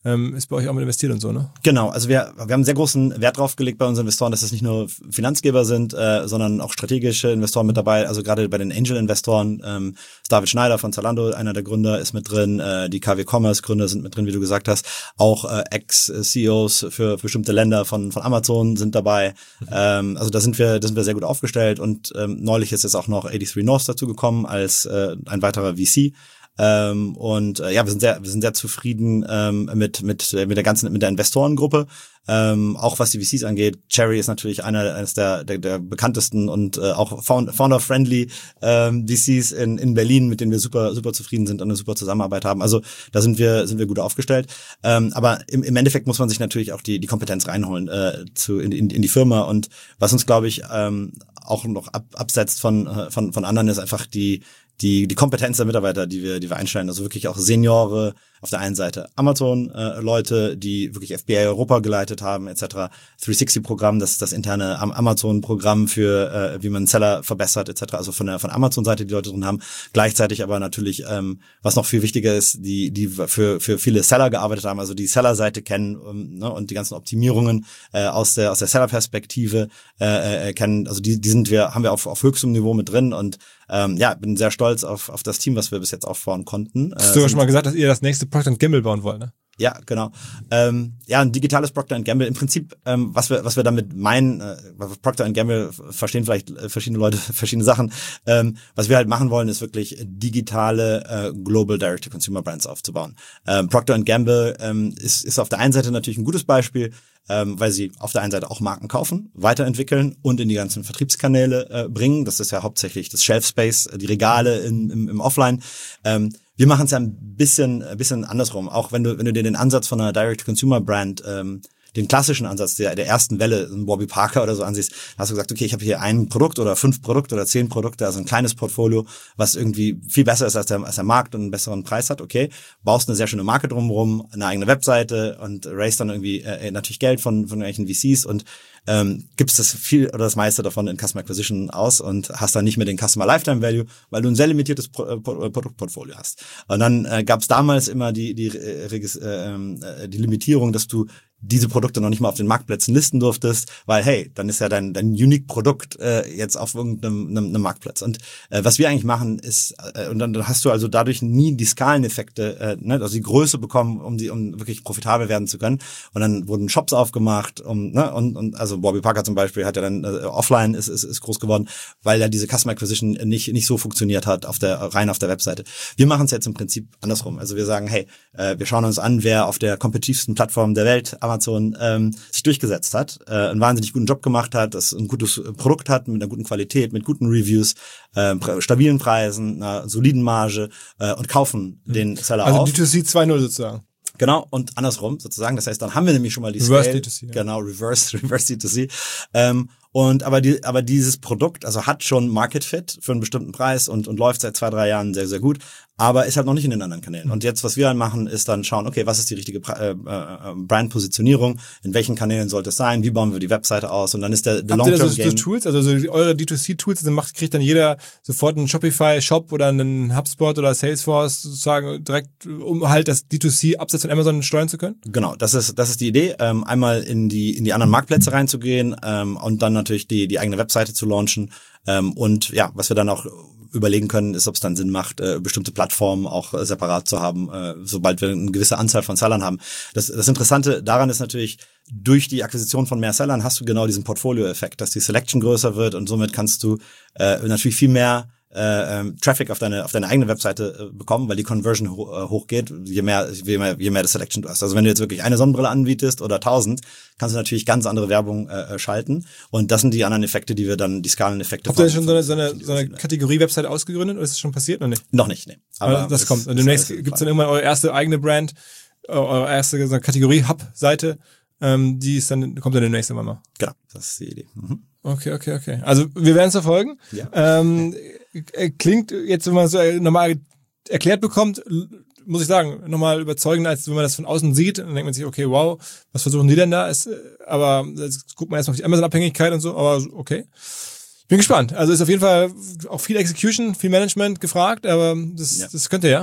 ähm, ist bei euch auch mit investiert und so, ne? Genau, also wir, wir haben einen sehr großen Wert drauf gelegt bei unseren Investoren, dass es nicht nur Finanzgeber sind, äh, sondern auch strategische Investoren mit dabei. Also gerade bei den Angel-Investoren, ähm, David Schneider von Zalando, einer der Gründer, ist mit drin, äh, die K W Commerce-Gründer sind mit drin, wie du gesagt hast. Auch äh, Ex-C E Os für, für bestimmte Länder von von Amazon sind dabei. Mhm. Ähm, also da sind wir da sind wir sehr gut aufgestellt und ähm, neulich ist jetzt auch noch eighty-three North dazu gekommen als äh, ein weiterer V C. Ähm, und äh, ja, wir sind sehr, wir sind sehr zufrieden ähm, mit mit mit der ganzen mit der Investorengruppe. Ähm, auch was die V Cs angeht. Cherry ist natürlich einer eines der der, der bekanntesten und äh, auch founder-friendly ähm, V Cs in in Berlin, mit denen wir super super zufrieden sind und eine super Zusammenarbeit haben. Also da sind wir sind wir gut aufgestellt. Ähm, aber im, im Endeffekt muss man sich natürlich auch die die Kompetenz reinholen äh, zu in, in in die Firma. Und was uns, glaube ich, ähm, auch noch ab, absetzt von von von anderen ist einfach die die die Kompetenz der Mitarbeiter, die wir die wir einstellen, also wirklich auch Seniore auf der einen Seite, Amazon äh, Leute, die wirklich F B A Europa geleitet haben et cetera. three sixty Programm, das ist das interne Amazon Programm für äh, wie man Seller verbessert et cetera. Also von der von Amazon Seite die Leute drin haben. Gleichzeitig aber natürlich, ähm, was noch viel wichtiger ist, die die für für viele Seller gearbeitet haben, also die Seller Seite kennen um, ne, und die ganzen Optimierungen äh, aus der aus der Seller Perspektive äh, äh, kennen. Also die die sind wir haben wir auf auf höchstem Niveau mit drin und ähm, ja, bin sehr stolz auf auf das Team, was wir bis jetzt aufbauen konnten. Hast du äh, schon mal gesagt, dass ihr das nächste Procter and Gamble bauen wollt, ne? Ja, genau. Ähm, ja, ein digitales Procter and Gamble. Im Prinzip, ähm, was wir was wir damit meinen, äh, Procter and Gamble verstehen vielleicht äh, verschiedene Leute verschiedene Sachen. Ähm, was wir halt machen wollen, ist wirklich digitale äh, Global Direct-to-Consumer Brands aufzubauen. Ähm, Procter and Gamble ähm, ist ist auf der einen Seite natürlich ein gutes Beispiel, ähm, weil sie auf der einen Seite auch Marken kaufen, weiterentwickeln und in die ganzen Vertriebskanäle äh, bringen. Das ist ja hauptsächlich das Shelf Space, die Regale in, im, im Offline. Ähm, Wir machen es ja ein bisschen, ein bisschen andersrum. Auch wenn du, wenn du dir den Ansatz von einer Direct-to-Consumer-Brand, ähm, den klassischen Ansatz der, der ersten Welle, ein Warby Parker oder so ansiehst, hast du gesagt, okay, ich habe hier ein Produkt oder fünf Produkte oder zehn Produkte, also ein kleines Portfolio, was irgendwie viel besser ist als der, als der Markt und einen besseren Preis hat, okay, baust eine sehr schöne Marke drumherum, eine eigene Webseite und raise dann irgendwie äh, natürlich Geld von, von irgendwelchen V Cs und ähm, gibst das viel oder das meiste davon in Customer Acquisition aus und hast dann nicht mehr den Customer Lifetime Value, weil du ein sehr limitiertes Pro- äh, Produktportfolio hast. Und dann äh, gab es damals immer die die äh, äh, die Limitierung, dass du diese Produkte noch nicht mal auf den Marktplätzen listen durftest, weil hey, dann ist ja dein dein Unique-Produkt äh, jetzt auf irgendeinem einem, einem Marktplatz. Und äh, was wir eigentlich machen ist, äh, und dann hast du also dadurch nie die Skaleneffekte, äh, ne, also die Größe bekommen, um die um wirklich profitabel werden zu können. Und dann wurden Shops aufgemacht, um ne und und also Warby Parker zum Beispiel hat ja dann äh, offline ist, ist ist groß geworden, weil ja diese Customer Acquisition nicht nicht so funktioniert hat auf der rein auf der Webseite. Wir machen es jetzt im Prinzip andersrum. Also wir sagen, hey, äh, wir schauen uns an, wer auf der kompetitivsten Plattform der Welt, Amazon, ähm, sich durchgesetzt hat, äh, einen wahnsinnig guten Job gemacht hat, das ein gutes Produkt hat mit einer guten Qualität, mit guten Reviews, äh, stabilen Preisen, einer soliden Marge äh, und kaufen mhm. den Seller also auf. Also D zwei C zwei Punkt null sozusagen. Genau, und andersrum sozusagen. Das heißt, dann haben wir nämlich schon mal die Reverse Scale. D zwei C. Ja. Genau, Reverse, Reverse D zwei C. Ähm, und aber die, aber dieses Produkt, also hat schon Market Fit für einen bestimmten Preis und und läuft seit zwei, drei Jahren sehr, sehr gut, aber ist halt noch nicht in den anderen Kanälen. Und jetzt, was wir dann machen, ist dann schauen, okay, was ist die richtige äh, äh, Brand-Positionierung, in welchen Kanälen sollte es sein, wie bauen wir die Webseite aus und dann ist der, der Long-Term-Game. Habt ihr da so, so Tools, also so eure D zwei C-Tools, dann macht, kriegt dann jeder sofort einen Shopify-Shop oder einen HubSpot oder Salesforce sozusagen direkt, um halt das D zwei C abseits von Amazon steuern zu können? Genau, das ist das ist die Idee, ähm, einmal in die in die anderen Marktplätze reinzugehen ähm, und dann natürlich die die eigene Webseite zu launchen ähm, und ja, was wir dann auch überlegen können, ist, ob es dann Sinn macht, äh, bestimmte Plattformen auch äh, separat zu haben, äh, sobald wir eine gewisse Anzahl von Sellern haben. Das, das Interessante daran ist natürlich, durch die Akquisition von mehr Sellern hast du genau diesen Portfolio-Effekt, dass die Selection größer wird und somit kannst du äh, natürlich viel mehr äh, ähm, Traffic auf deine auf deine eigene Webseite äh, bekommen, weil die Conversion ho- äh, hochgeht, je mehr je mehr je mehr das Selection du hast. Also wenn du jetzt wirklich eine Sonnenbrille anbietest oder tausend, kannst du natürlich ganz andere Werbung äh, schalten und das sind die anderen Effekte, die wir dann die Skaleneffekte. Habt ihr schon so eine, so eine, so eine Kategorie-Webseite ausgegründet oder ist das schon passiert noch nicht? Noch nicht, nee. Aber, Aber das kommt. Und demnächst gibt's dann irgendwann eure erste eigene Brand, eure erste so eine Kategorie-Hub-Seite, ähm, die ist dann kommt dann demnächst immer mal. Genau, das ist die Idee. Mhm. Okay, okay, okay. Also wir werden es verfolgen. Ja. Ähm, klingt jetzt, wenn man es so nochmal erklärt bekommt, muss ich sagen, nochmal überzeugender, als wenn man das von außen sieht. Dann denkt man sich, okay, wow, was versuchen die denn da? Ist, aber jetzt guckt man erstmal auf die Amazon-Abhängigkeit und so, aber okay. Bin gespannt. Also ist auf jeden Fall auch viel Execution, viel Management gefragt, aber das, ja. das könnt ihr ja.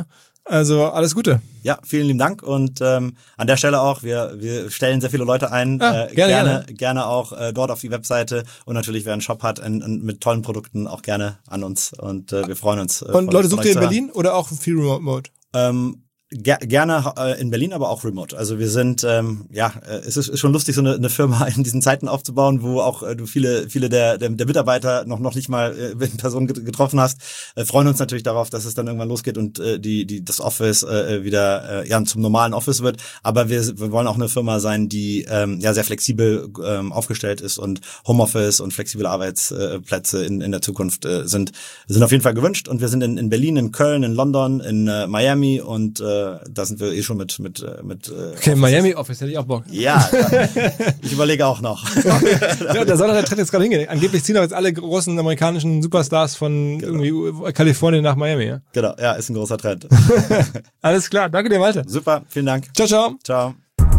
Also alles Gute. Ja, vielen lieben Dank und ähm, an der Stelle auch, wir wir stellen sehr viele Leute ein, ah, äh, gerne, gerne, gerne gerne auch äh, dort auf die Webseite und natürlich, wer einen Shop hat und, und mit tollen Produkten, auch gerne an uns und äh, wir freuen uns. Äh, und von, Leute, von sucht ihr in Berlin oder auch viel Remote? Ähm, Ger- gerne äh, in Berlin, aber auch remote. Also wir sind, ähm, ja, äh, es ist, ist schon lustig, so eine, eine Firma in diesen Zeiten aufzubauen, wo auch äh, du viele viele der, der der Mitarbeiter noch noch nicht mal äh, in Person getroffen hast. Äh, freuen uns natürlich darauf, dass es dann irgendwann losgeht und äh, die die das Office äh, wieder äh, ja zum normalen Office wird. Aber wir, wir wollen auch eine Firma sein, die ähm, ja sehr flexibel ähm, aufgestellt ist und Homeoffice und flexible Arbeitsplätze in in der Zukunft äh, sind sind auf jeden Fall gewünscht. Und wir sind in, in Berlin, in Köln, in London, in äh, Miami und äh, da sind wir eh schon mit mit mit. Äh, okay, Miami Office hätte ich auch Bock. Ja, ich überlege auch noch. Ja, da soll doch der Trend jetzt gerade hingehen. Angeblich ziehen doch jetzt alle großen amerikanischen Superstars von genau. irgendwie Kalifornien nach Miami. Ja? Genau, ja, ist ein großer Trend. Alles klar, danke dir, Malte. Super, vielen Dank. Ciao, ciao. Ciao.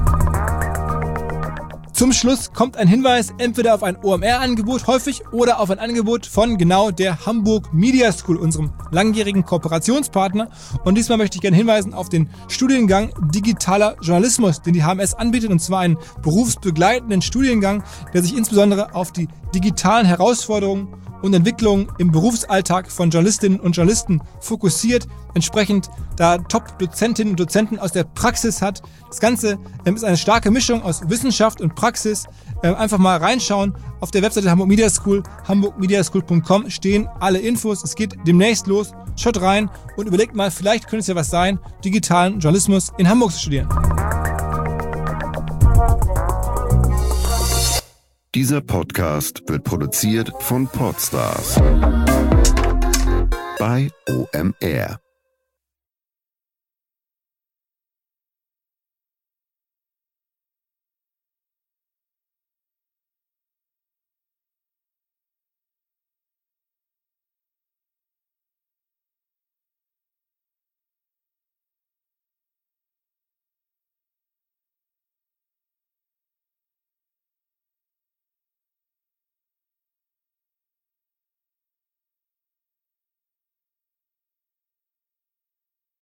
Zum Schluss kommt ein Hinweis entweder auf ein O M R-Angebot häufig oder auf ein Angebot von genau der Hamburg Media School, unserem langjährigen Kooperationspartner. Und diesmal möchte ich gerne hinweisen auf den Studiengang Digitaler Journalismus, den die H M S anbietet, und zwar einen berufsbegleitenden Studiengang, der sich insbesondere auf die digitalen Herausforderungen und Entwicklungen im Berufsalltag von Journalistinnen und Journalisten fokussiert, entsprechend da Top-Dozentinnen und Dozenten aus der Praxis hat. Das Ganze ähm, ist eine starke Mischung aus Wissenschaft und Praxis. Ähm, einfach mal reinschauen. Auf der Webseite Hamburg Media School, hamburg media school punkt com stehen alle Infos. Es geht demnächst los. Schaut rein und überlegt mal, vielleicht könnte es ja was sein, digitalen Journalismus in Hamburg zu studieren. Dieser Podcast wird produziert von Podstars bei O M R.